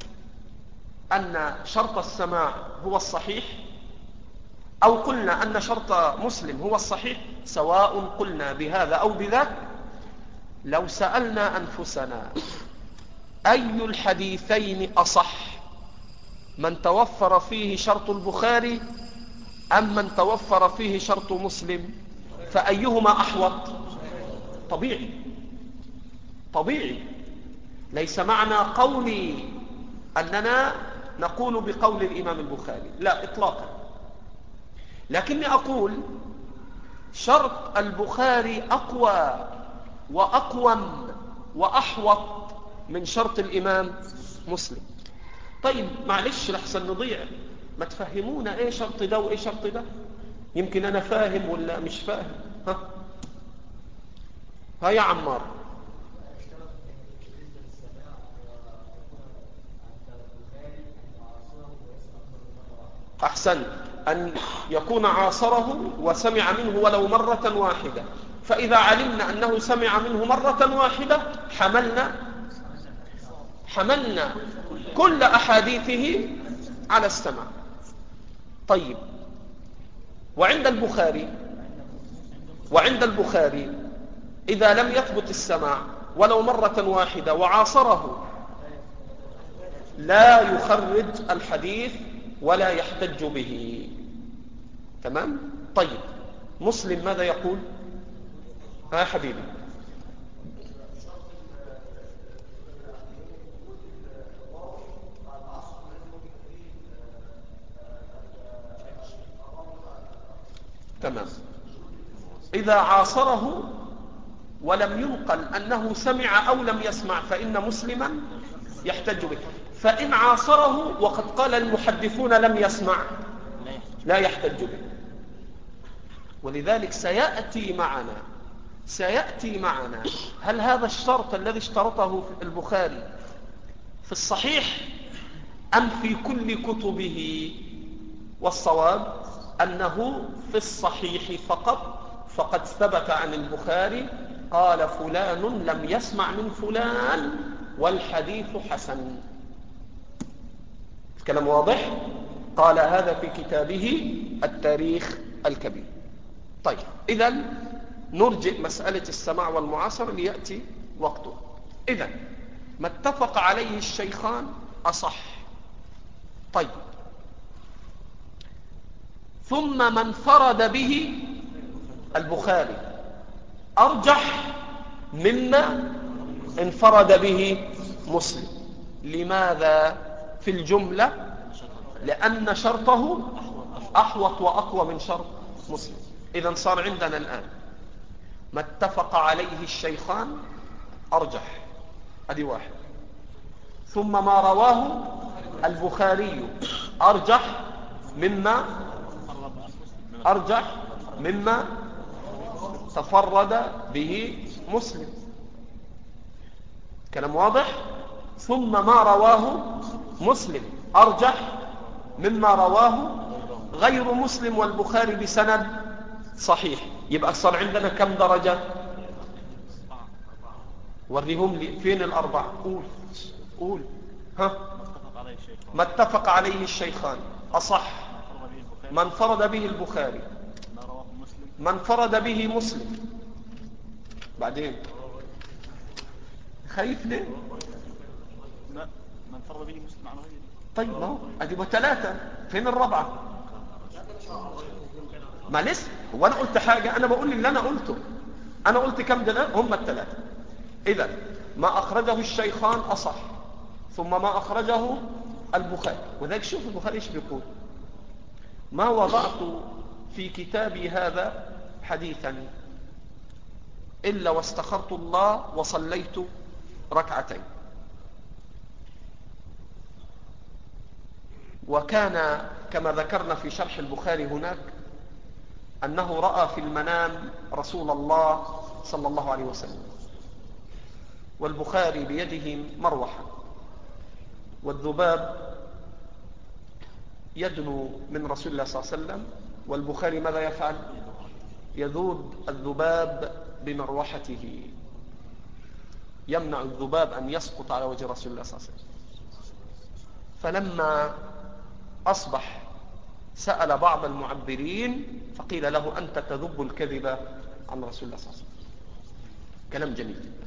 أن شرط السماع هو الصحيح، أو قلنا أن شرط مسلم هو الصحيح، سواء قلنا بهذا أو بذاك، لو سألنا أنفسنا أي الحديثين أصح، من توفر فيه شرط البخاري أم من توفر فيه شرط مسلم، فأيهما أحوط؟ طبيعي طبيعي ليس معنى قولي أننا نقول بقول الإمام البخاري، لا إطلاقا، لكني أقول شرط البخاري أقوى وأقوم وأحوط من شرط الإمام مسلم. طيب معلش لحسن نضيع، ما تفهمونا ايه شرط ده وايه شرط ده، يمكن انا فاهم ولا مش فاهم. ها ها يا عمار. احسن، ان يكون عاصره وسمع منه ولو مرة واحدة، فاذا علمنا انه سمع منه مرة واحدة حملنا حملنا كل احاديثه على السمع. طيب، وعند البخاري وعند البخاري إذا لم يثبت السماع ولو مرة واحدة وعاصره لا يخرج الحديث ولا يحتج به. تمام؟ طيب، مسلم ماذا يقول؟ ها حبيبي. تمام، إذا عاصره ولم ينقل أنه سمع أو لم يسمع فإن مسلما يحتج به. فإن عاصره وقد قال المحدثون لم يسمع لا يحتج به. ولذلك سيأتي معنا سيأتي معنا هل هذا الشرط الذي اشترطه في البخاري في الصحيح أم في كل كتبه؟ والصواب أنه في الصحيح فقط. فقد ثبت عن البخاري قال فلان لم يسمع من فلان والحديث حسن. الكلام واضح؟ قال هذا في كتابه التاريخ الكبير. طيب إذن نرجئ مسألة السماع والمعاصرة ليأتي وقته. إذن ما اتفق عليه الشيخان أصح. طيب ثم من فرد به البخاري أرجح مما انفرد به مسلم. لماذا في الجملة؟ لأن شرطه أحوط وأقوى من شرط مسلم. إذن صار عندنا الآن ما اتفق عليه الشيخان أرجح، هذه واحد. ثم ما رواه البخاري أرجح مما أرجح مما تفرد به مسلم. كلام واضح؟ ثم ما رواه مسلم أرجح مما رواه غير مسلم والبخاري بسند صحيح. يبقى صار عندنا كم درجة؟ وريهم لي فين الأربعة. قول قول ها. ما اتفق عليه الشيخان أصح. من فرد به البخاري، من فرد به مسلم، بعدين خايف ليه؟ من فرد به مسلم عن غيره. طيب ما هو ادي ثلاثة، فين الرابعة؟ ما لسه هو انا قلت حاجة؟ انا بقول اللي انا قلته. انا قلت كم ده؟ هم الثلاثة. اذا ما اخرجه الشيخان اصح، ثم ما اخرجه البخاري. وذلك شوف البخاري ايش بيقول: ما وضعت في كتابي هذا حديثا إلا واستخرت الله وصليت ركعتين. وكان كما ذكرنا في شرح البخاري هناك أنه رأى في المنام رسول الله صلى الله عليه وسلم، والبخاري بيده مروحة، والذباب يدنو من رسول الله صلى الله عليه وسلم، والبخاري ماذا يفعل؟ يذود الذباب بمروحته، يمنع الذباب أن يسقط على وجه رسول الله صلى الله عليه وسلم. فلما أصبح سأل بعض المعبرين فقيل له: أنت تذب الكذب عن رسول الله صلى الله عليه وسلم. كلام جميل جدا.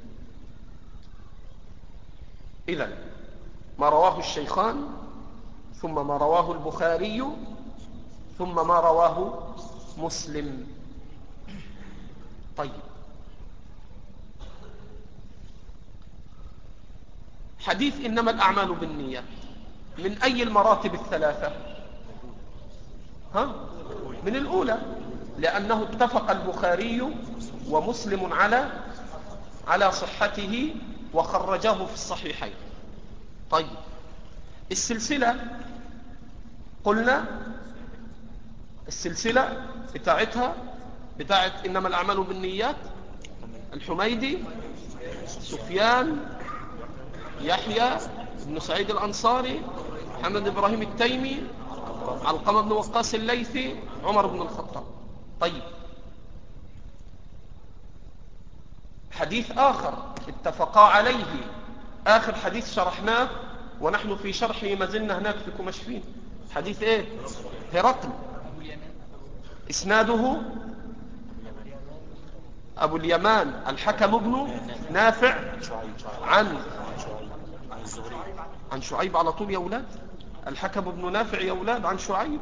إذن ما رواه الشيخان، ثم ما رواه البخاري، ثم ما رواه مسلم. طيب حديث إنما الأعمال بالنيات من أي المراتب الثلاثة؟ ها؟ من الأولى، لأنه اتفق البخاري ومسلم على على صحته وخرجه في الصحيحين. طيب السلسلة قلنا السلسلة بتاعتها بتاعت إنما الأعمال بالنيات: الحميدي، سفيان، يحيى بن سعيد الأنصاري، محمد بن إبراهيم التيمي، علقمة بن وقاص الليثي، عمر بن الخطاب. طيب حديث آخر اتفقا عليه، آخر حديث شرحناه ونحن في شرحه ما زلنا هناك في كمشفين. حديث ايه؟ هرقل. اسناده أبو اليمان الحكم بن نافع عن عن شعيب على طول يا أولاد. الحكم بن نافع يا أولاد عن شعيب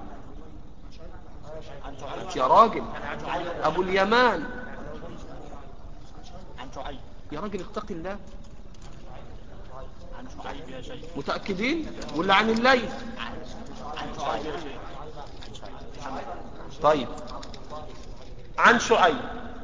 يا راجل. أبو اليمان عن شعيب يا راجل اتق الله. عن شعيب يا شيخ. متأكدين ولا عن الليل؟ عن شعيب. طيب عن شعيب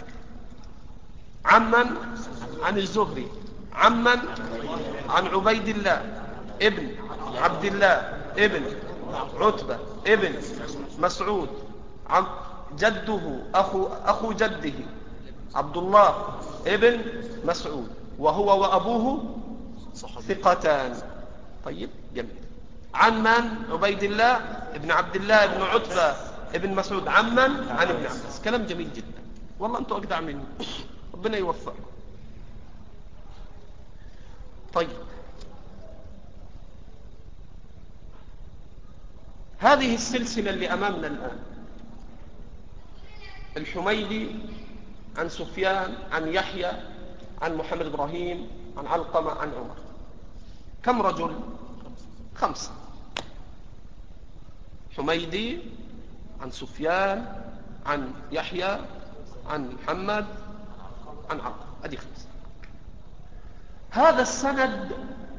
عمن؟ عن الزهري. عمن؟ عن عبيد الله ابن عبد الله ابن عتبة ابن مسعود، عن جده أخو, أخو جده عبد الله ابن مسعود، وهو وأبوه ثقتان. طيب جميل. عن من؟ عبيد الله ابن عبد الله ابن عتبة ابن مسعود. عن من؟ عن ابن عباس. كلام جميل جدا، والله أنتوا أجدع مني، ربنا يوفقكم. طيب، هذه السلسلة اللي أمامنا الآن، الحميدي عن سفيان عن يحيى عن محمد إبراهيم عن علقمة عن عمر، كم رجل؟ خمسة. حميدي عن سفيان عن يحيى عن محمد عن علقمة، أدي خمسة. هذا السند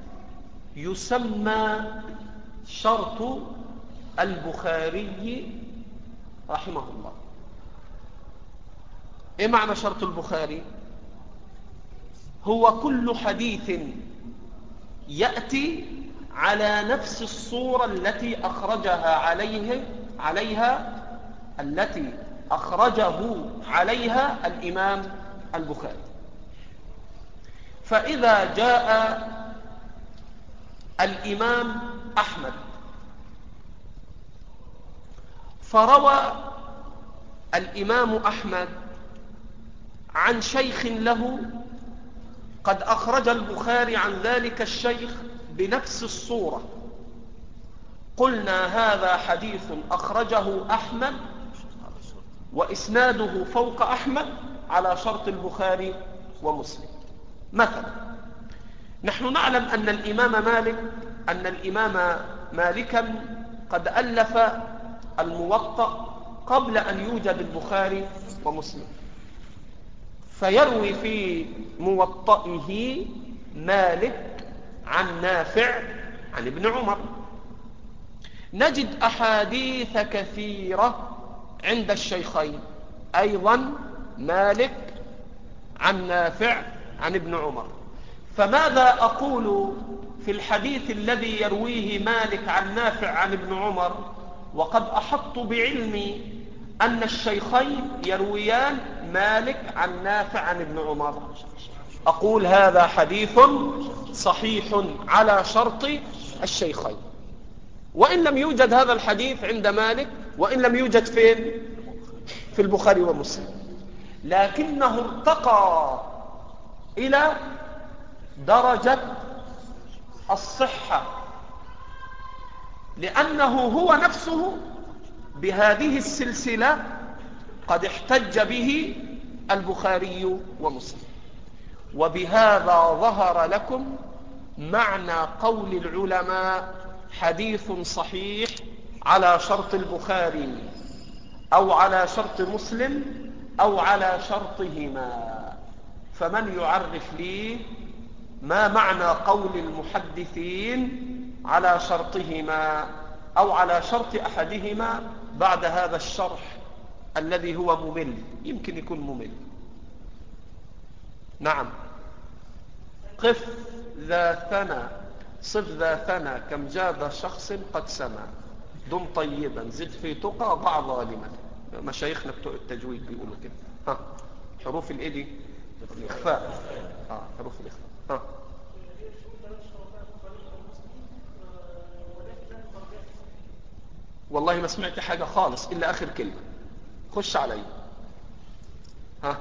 يسمى شرط البخاري رحمه الله. ايه معنى شرط البخاري؟ هو كل حديث يأتي على نفس الصورة التي أخرجها عليه عليها التي أخرجه عليها الإمام البخاري. فإذا جاء الإمام أحمد فروى الإمام أحمد عن شيخ له قد أخرج البخاري عن ذلك الشيخ بنفس الصورة، قلنا هذا حديث أخرجه أحمد وإسناده فوق أحمد على شرط البخاري ومسلم. مثلا نحن نعلم أن الإمام مالك أن الإمام مالكا قد ألف الموطأ قبل أن يوجد البخاري ومسلم، فيروي في موطئه مالك عن نافع عن ابن عمر. نجد أحاديث كثيرة عند الشيخين أيضا مالك عن نافع عن ابن عمر. فماذا أقول في الحديث الذي يرويه مالك عن نافع عن ابن عمر وقد أحط بعلمي أن الشيخين يرويان مالك عن نافع عن ابن عمر؟ أقول هذا حديث صحيح على شرط الشيخين، وإن لم يوجد هذا الحديث عند مالك، وإن لم يوجد فين؟ في البخاري ومسلم، لكنه ارتقى إلى درجة الصحة لأنه هو نفسه بهذه السلسلة قد احتج به البخاري ومسلم. وبهذا ظهر لكم معنى قول العلماء حديث صحيح على شرط البخاري أو على شرط مسلم أو على شرطهما. فمن يعرف لي ما معنى قول المحدثين على شرطهما أو على شرط أحدهما بعد هذا الشرح الذي هو ممل، يمكن يكون ممل. نعم. قف ذا ثنى صف ذا ثنى كم جاد شخص قد سمى دم طيبا زد في تقى ضع ظالما. مشايخنا بتوع التجويد بيقولوا كده. ها حروف الايدي الاخفاء. ها حروف الاخفاء. ها والله ما سمعت حاجة خالص إلا آخر كلمة. خش علي. ها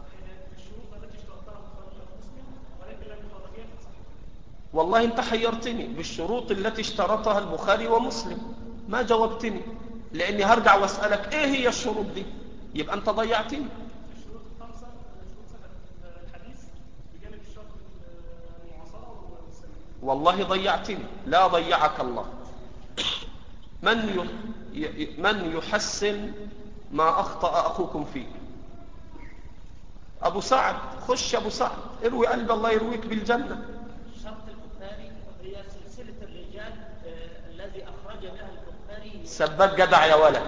والله انت حيرتني بالشروط التي اشترطها البخاري ومسلم، ما جاوبتني، لاني هرجع واسألك ايه هي الشروط دي، يبقى انت ضيعتني. الشروط الخمسة شروط صحة الحديث بجانب الشرط المعاصرة والسنة. والله ضيعتني. لا ضيعك الله. من ي... من يحسن ما أخطأ أخوكم فيه؟ أبو سعد. خش أبو سعد اروي قلب الله يرويك بالجنة. شرط البخاري هي سلسلة الرجال آه الذي أخرج لها البخاري. سباك جدع يا ولد،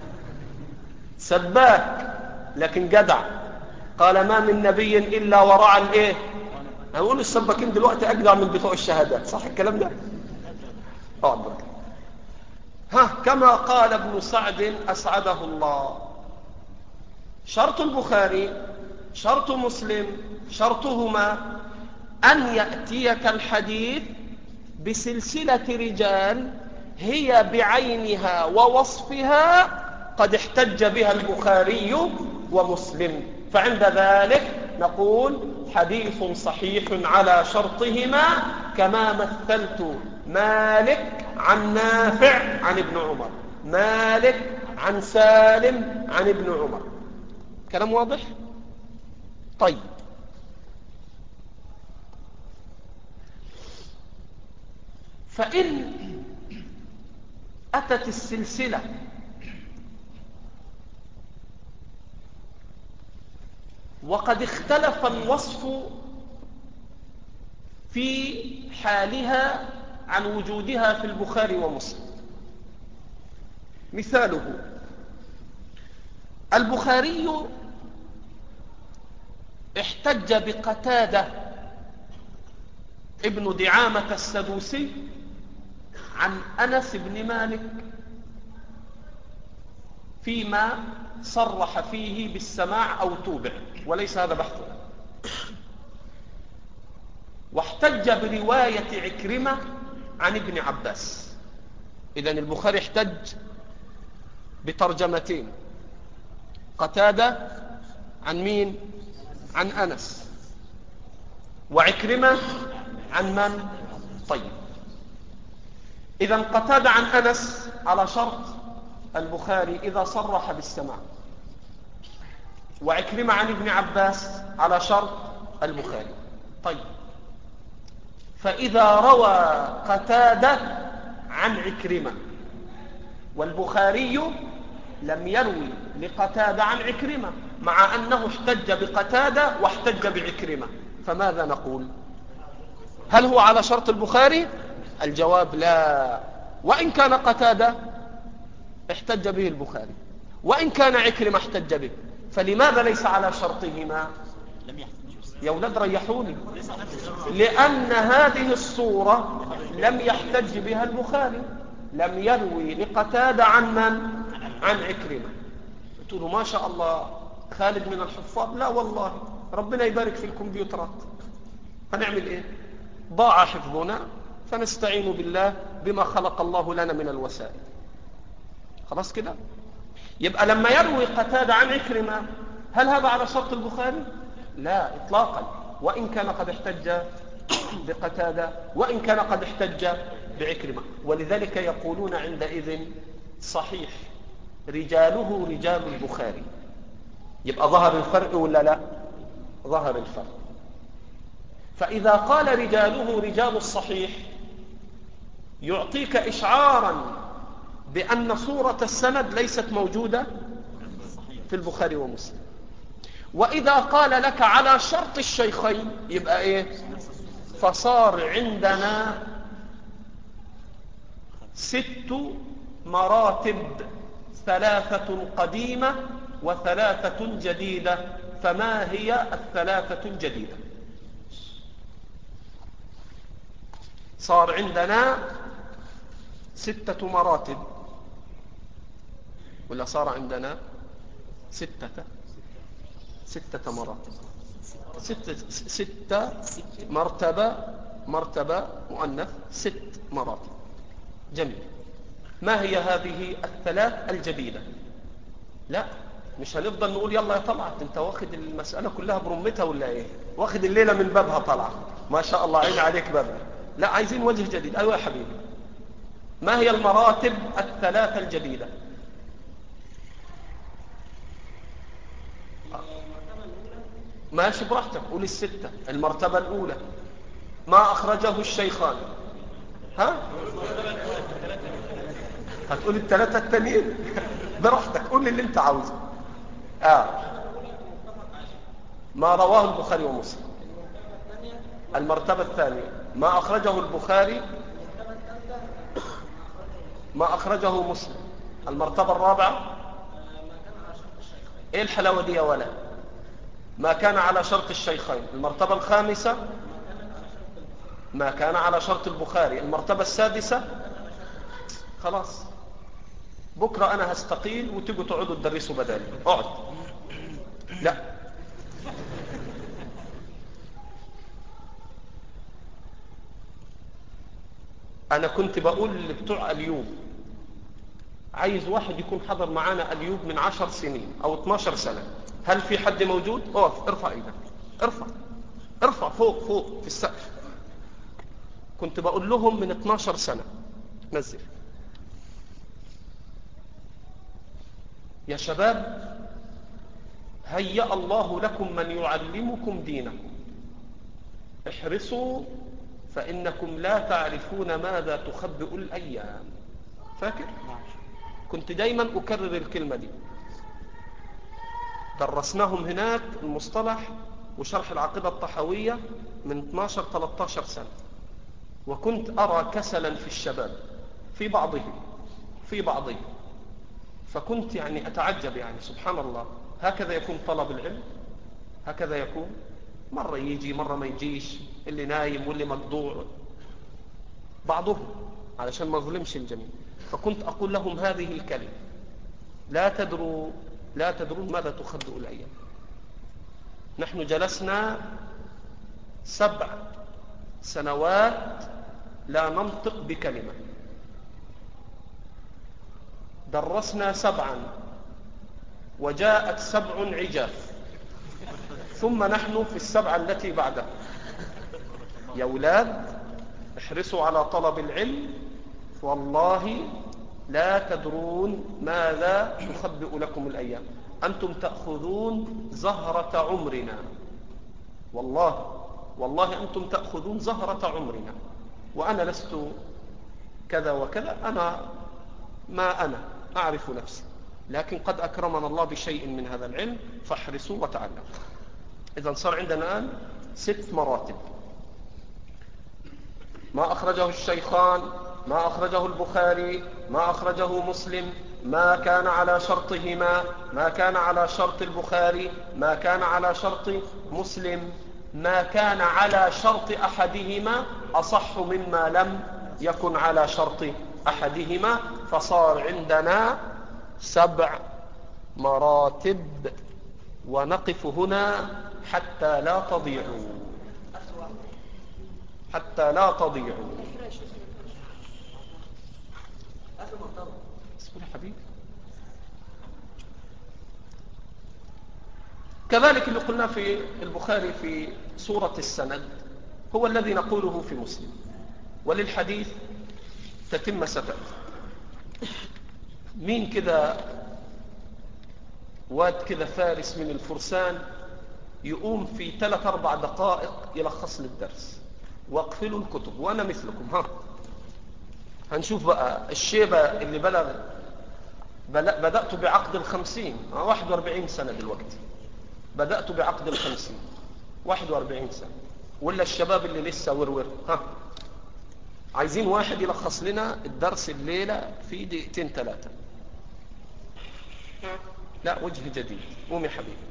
سباك لكن جدع. قال ما من نبي إلا ورعى الايه. هقول السباكين دلوقتي أجدع من بتوع الشهادات، صح الكلام ده؟ اقعد. ها كما قال ابن سعد أسعده الله، شرط البخاري شرط مسلم شرطهما أن يأتيك الحديث بسلسلة رجال هي بعينها ووصفها قد احتج بها البخاري ومسلم، فعند ذلك نقول حديث صحيح على شرطهما، كما مثلت مالك عن نافع عن ابن عمر، مالك عن سالم عن ابن عمر. كلام واضح؟ طيب، فإن أتت السلسلة وقد اختلف الوصف في حالها عن وجودها في البخاري ومسلم، مثاله: البخاري احتج بقتادة ابن دعامة السدوسي عن أنس بن مالك فيما صرح فيه بالسماع أو توبع، وليس هذا بحثنا. واحتج برواية عكرمة عن ابن عباس. إذن البخاري احتج بترجمتين: قتادة عن مين؟ عن أنس، وعكرمة عن من؟ طيب، إذن قتادة عن أنس على شرط البخاري إذا صرح بالسماع، وعكرمة عن ابن عباس على شرط البخاري. طيب، فإذا روى قتادة عن عكرمة والبخاري لم يروي لقتادة عن عكرمة، مع أنه احتج بقتادة واحتج بعكرمة، فماذا نقول؟ هل هو على شرط البخاري؟ الجواب لا. وإن كان قتادة احتج به البخاري، وإن كان عكرمة احتج به، فلماذا ليس على شرطهما؟ يا ولد ريحوني. لأن هذه الصورة لم يحتج بها البخاري، لم يروي لقتادة عن من؟ عن عكرمة. قلت له ما شاء الله خالد من الحفاظ. لا والله، ربنا يبارك في الكمبيوترات. هنعمل ايه؟ ضاع حفظنا، فنستعين بالله بما خلق الله لنا من الوسائل. خلاص كده؟ يبقى لما يروي قتادة عن عكرمة، هل هذا على شرط البخاري؟ لا إطلاقا، وإن كان قد احتج بقتادة وإن كان قد احتج بعكرمة. ولذلك يقولون عندئذ صحيح رجاله رجال البخاري. يبقى ظهر الفرق ولا لا؟ ظهر الفرق. فإذا قال رجاله رجال الصحيح يعطيك إشعارا بأن صورة السند ليست موجودة في البخاري ومسلم. وإذا قال لك على شرط الشيخين يبقى إيه؟ فصار عندنا ست مراتب، ثلاثة قديمة وثلاثة جديدة. فما هي الثلاثة الجديدة؟ صار عندنا ستة مراتب، ولا صار عندنا ستة ستة مراتب؟ ستة, ستة مرتبة مرتبة مؤنث، ست مراتب. جميل. ما هي هذه الثلاث الجديدة؟ لا، مش هنفضل نقول يلا يا طلعت انت واخد المسألة كلها برمتها ولا ايه؟ واخد الليلة من بابها طلعت ما شاء الله عين عليك بابها. لا، عايزين وجه جديد. ايوه يا حبيبي، ما هي المراتب الثلاثة الجديدة؟ ماشي براحتك، قول الستة. المرتبة الأولى ما أخرجه الشيخان. ها؟ هتقول الثلاثة التانيين؟ براحتك، قول اللي انت عاوزه. آه. ما رواه البخاري ومسلم. المرتبة الثانية ما أخرجه البخاري، ما أخرجه مسلم. المرتبة الرابعة ايه الحلاوة دي يا ولا؟ ما كان على شرط الشيخين. المرتبة الخامسة ما كان على شرط البخاري. المرتبة السادسة خلاص بكرة أنا هستقيل وتيجوا تقعدوا تدرسوا بدالي. اقعد. لا، أنا كنت بقول لبتوع اليوم عايز واحد يكون حضر معانا اليوم من عشر سنين أو اتناشر سنة. هل في حد موجود؟ اقف ارفع ايدك، ارفع ارفع فوق فوق في السقف. كنت بقول لهم من اتناشر سنة نزل يا شباب، هيأ الله لكم من يعلمكم دينكم، احرصوا فإنكم لا تعرفون ماذا تخبئ الأيام. فاكر؟ كنت دايما أكرر الكلمة دي. درسناهم هناك المصطلح وشرح العقيدة الطحاوية من اتناشر تلتاشر سنة، وكنت أرى كسلا في الشباب في بعضهم في بعضهم فكنت يعني أتعجب، يعني سبحان الله، هكذا يكون طلب العلم؟ هكذا يكون؟ مرة يجي مرة ما يجيش، اللي نايم واللي مقضوع بعضهم، علشان ما ظلمش الجميع. فكنت أقول لهم هذه الكلمة: لا تدروا لا تدرون ماذا تخبئ الأيام. نحن جلسنا سبع سنوات لا ننطق بكلمة، درسنا سبعا وجاءت سبع عجاف، ثم نحن في السبعة التي بعدها. يا أولاد احرصوا على طلب العلم، والله لا تدرون ماذا تخبئ لكم الأيام. أنتم تأخذون زهرة عمرنا، والله والله أنتم تأخذون زهرة عمرنا، وأنا لست كذا وكذا، أنا ما أنا أعرف نفسي، لكن قد أكرمنا الله بشيء من هذا العلم، فاحرصوا وتعلموا. إذن صار عندنا الآن ست مراتب: ما أخرجه الشيخان، ما أخرجه البخاري، ما أخرجه مسلم، ما كان على شرطهما، ما كان على شرط البخاري، ما كان على شرط مسلم، ما كان على شرط أحدهما أصح مما لم يكن على شرط أحدهما. فصار عندنا سبع مراتب، ونقف هنا حتى لا تضيعوا، حتى لا تضيعوا. اسمه حبيبي. كذلك اللي قلنا في البخاري في سورة السند هو الذي نقوله في مسلم، وللحديث تتم ستأتي. مين كذا واد كذا فارس من الفرسان يقوم في ثلاث أربع دقائق يلخص لي الدرس، واقفلوا الكتب وأنا مثلكم. ها هنشوف بقى الشيبة اللي بلغ بدأت بعقد الخمسين، واحد واربعين سنة دلوقتي، بدأت بعقد الخمسين واحد واربعين سنة، ولا الشباب اللي لسه ورور. ها عايزين واحد يلخص لنا الدرس الليلة في دقيقتين ثلاثة. لا وجه جديد، قوم يا حبيبي.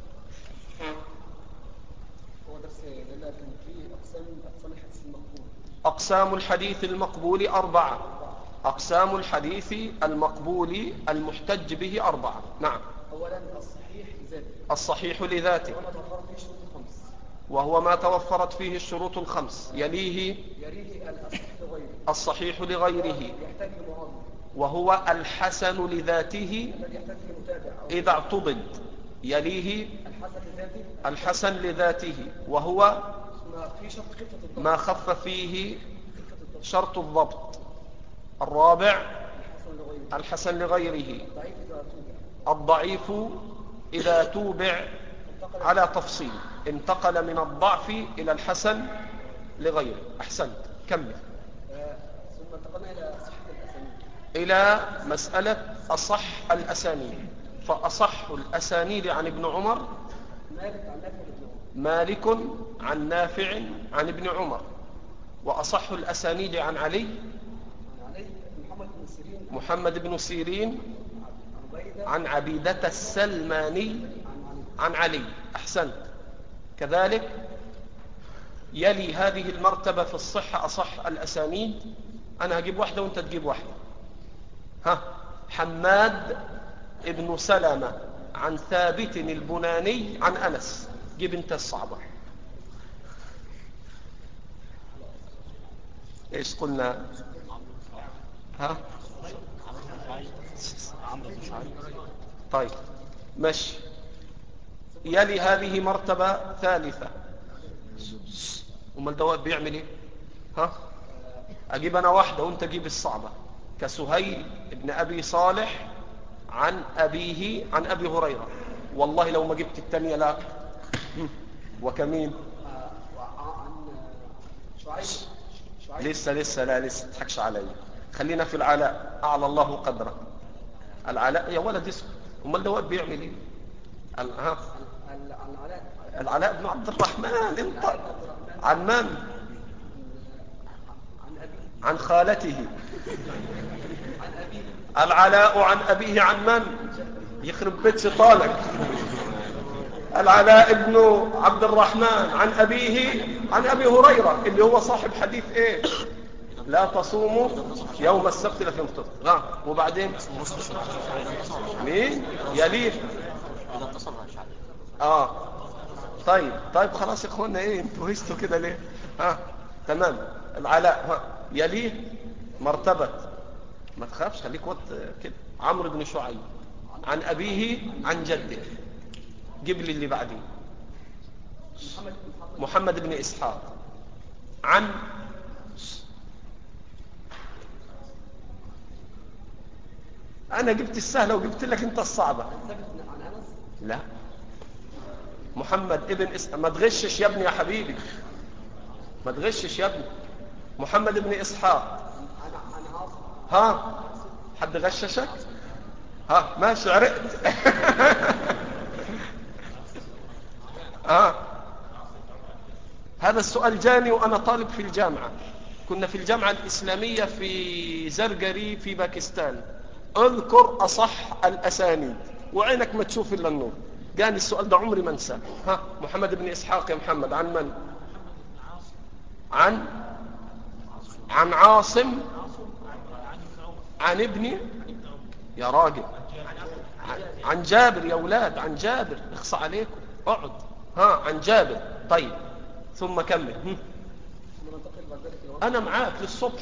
هو درس الليلة كان فيه أقسام أقسام الحديث المقبول. أقسام الحديث المقبول أربعة. أقسام الحديث المقبول المحتج به أربعة. نعم. أولا الصحيح لذاته. الصحيح لذاته وهو ما توفرت وهو ما توفرت فيه الشروط الخمس. فيه الشروط الخمس. يليه يليه الأصح لغيره. الصحيح لغيره، يحتاج لمعاضد. وهو الحسن لذاته الذي يحتاج لمتابع. إذا اعتضد. يليه الحسن لذاته. الحسن لذاته، وهو ما في شرط خفة الضبط. ما خف فيه شرط الضبط. الرابع الحسن لغيره، الضعيف إذا توبع على تفصيل، انتقل من الضعف إلى الحسن لغيره. أحسنت، كمل. ثم انتقلنا إلى صحة الأسانيد، إلى مسألة أصح الأسانيد. فأصح الأسانيد عن ابن عمر مالك عن نافع عن ابن عمر، وأصح الأسانيد عن علي محمد بن سيرين عن عبيدة السلماني عن علي. أحسنت. كذلك يلي هذه المرتبة في الصحة أصح الأسانيد، أنا هجيب واحدة وانت تجيب واحدة. ها حماد ابن سلمة عن ثابت البناني عن أنس. جيب انت الصعبة. ايش قلنا؟ ها طيب ماشي. يلي هذه مرتبة ثالثة. امال الدواب بيعمل ايه؟ ها اجيب انا واحدة وانت جيب الصعبة. كسهيل ابن ابي صالح عن ابيه عن ابي هريرة. والله لو ما جبت الثانية لا. وكمين؟ عن شعيب شعيب لسه لسه لا لسه تضحكش علي. خلينا في العلاء اعلى الله قدره. العلاء يا ولد اسكت. امال الدواب بيعمل ايه؟ ال- ها عن علاء العلاء بن عبد الرحمن. انت عن من؟ عن أبي عن خالته. عن أبي العلاء عن أبيه عن من؟ يخرب بيت شيطانك. العلاء بن عبد الرحمن عن أبيه عن أبي هريرة اللي هو صاحب حديث إيه؟ لا تصوموا يوم السبت لا يوم السبت. ها وبعدين مين يليه؟ اه طيب طيب خلاص يا اخوانا. ايه انتوا هشتوا كده ليه؟ ها تمام. العلاء ها يليه مرتبة. ما تخافش خليك وقت كده. عمرو بن شعيب عن أبيه عن جده. جيب لي اللي بعدين. محمد بن إسحاق عن أنا جبت السهلة وجبت لك أنت الصعبة. لا محمد ابن إسحاق. ما تغشش يا ابني يا حبيبي. ما تغشش يا ابني. محمد بن إسحاق. ها حد غششك؟ ها ماشي عرقت. ها هذا السؤال جاني وأنا طالب في الجامعة. كنا في الجامعة الإسلامية في زرقري في باكستان. اذكر أصح الأسانيد وعينك ما تشوف إلا النور. جاني السؤال ده عمري ما انساه. ها محمد بن إسحاق يا محمد عن من؟ عن عن عاصم عن ابن يا راجل عن, عن جابر يا أولاد. عن جابر. اخصى عليكم اقعد. ها عن جابر. طيب ثم كمل. هم. أنا معاك للصبح.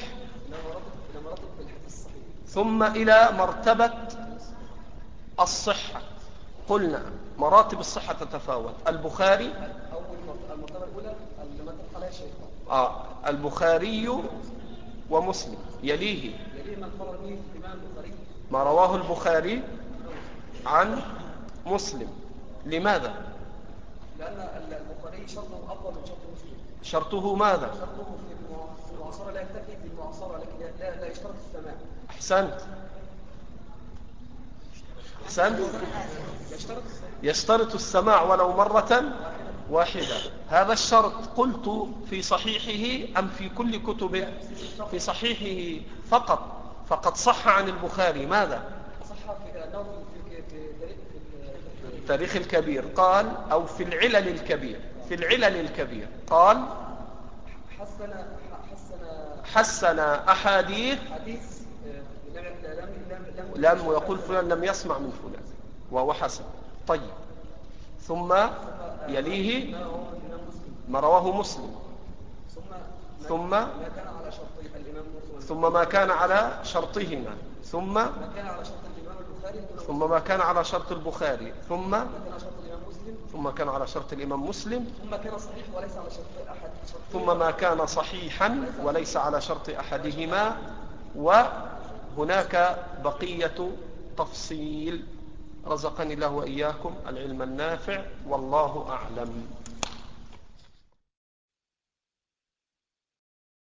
ثم إلى مرتبة الصحة. قلنا مراتب الصحة تتفاوت. البخاري أول المرتبة الأولى لما تدخل عليها شيء آه البخاري ومسلم. يليه يليه من قرر به الإمام البخاري ما رواه البخاري عن مسلم. لماذا؟ لأن البخاري شرطه أفضل من شرط مسلم. شرطه ماذا؟ شرطه في المعاصرة لا يكتفي بالمعاصرة لكن لا, لا يشترط السماع. أحسنت أحسنت. يشترط يشترط السماع ولو مرة واحدة. هذا الشرط قلت في صحيحه أم في كل كتبه؟ في صحيحه فقط. فقد صح عن البخاري ماذا؟ صح في أنه في في التاريخ الكبير قال أو في العلل الكبير. في العلل الكبير قال حسن حسن حسن أحاديث حديث لم لم لم ويقول فلان لم يسمع من فلان وهو حسن. طيب ثم يليه ما رواه مسلم. ثم ثم ما كان على شرطهما. ثم ثم ما كان على شرط البخاري. ثم ثم كان على شرط الإمام مسلم. ثم كان صحيح وليس على شرط أحد. ثم ما كان صحيحا وليس على شرط أحدهما. وهناك بقية تفصيل. رزقني الله وإياكم العلم النافع والله أعلم.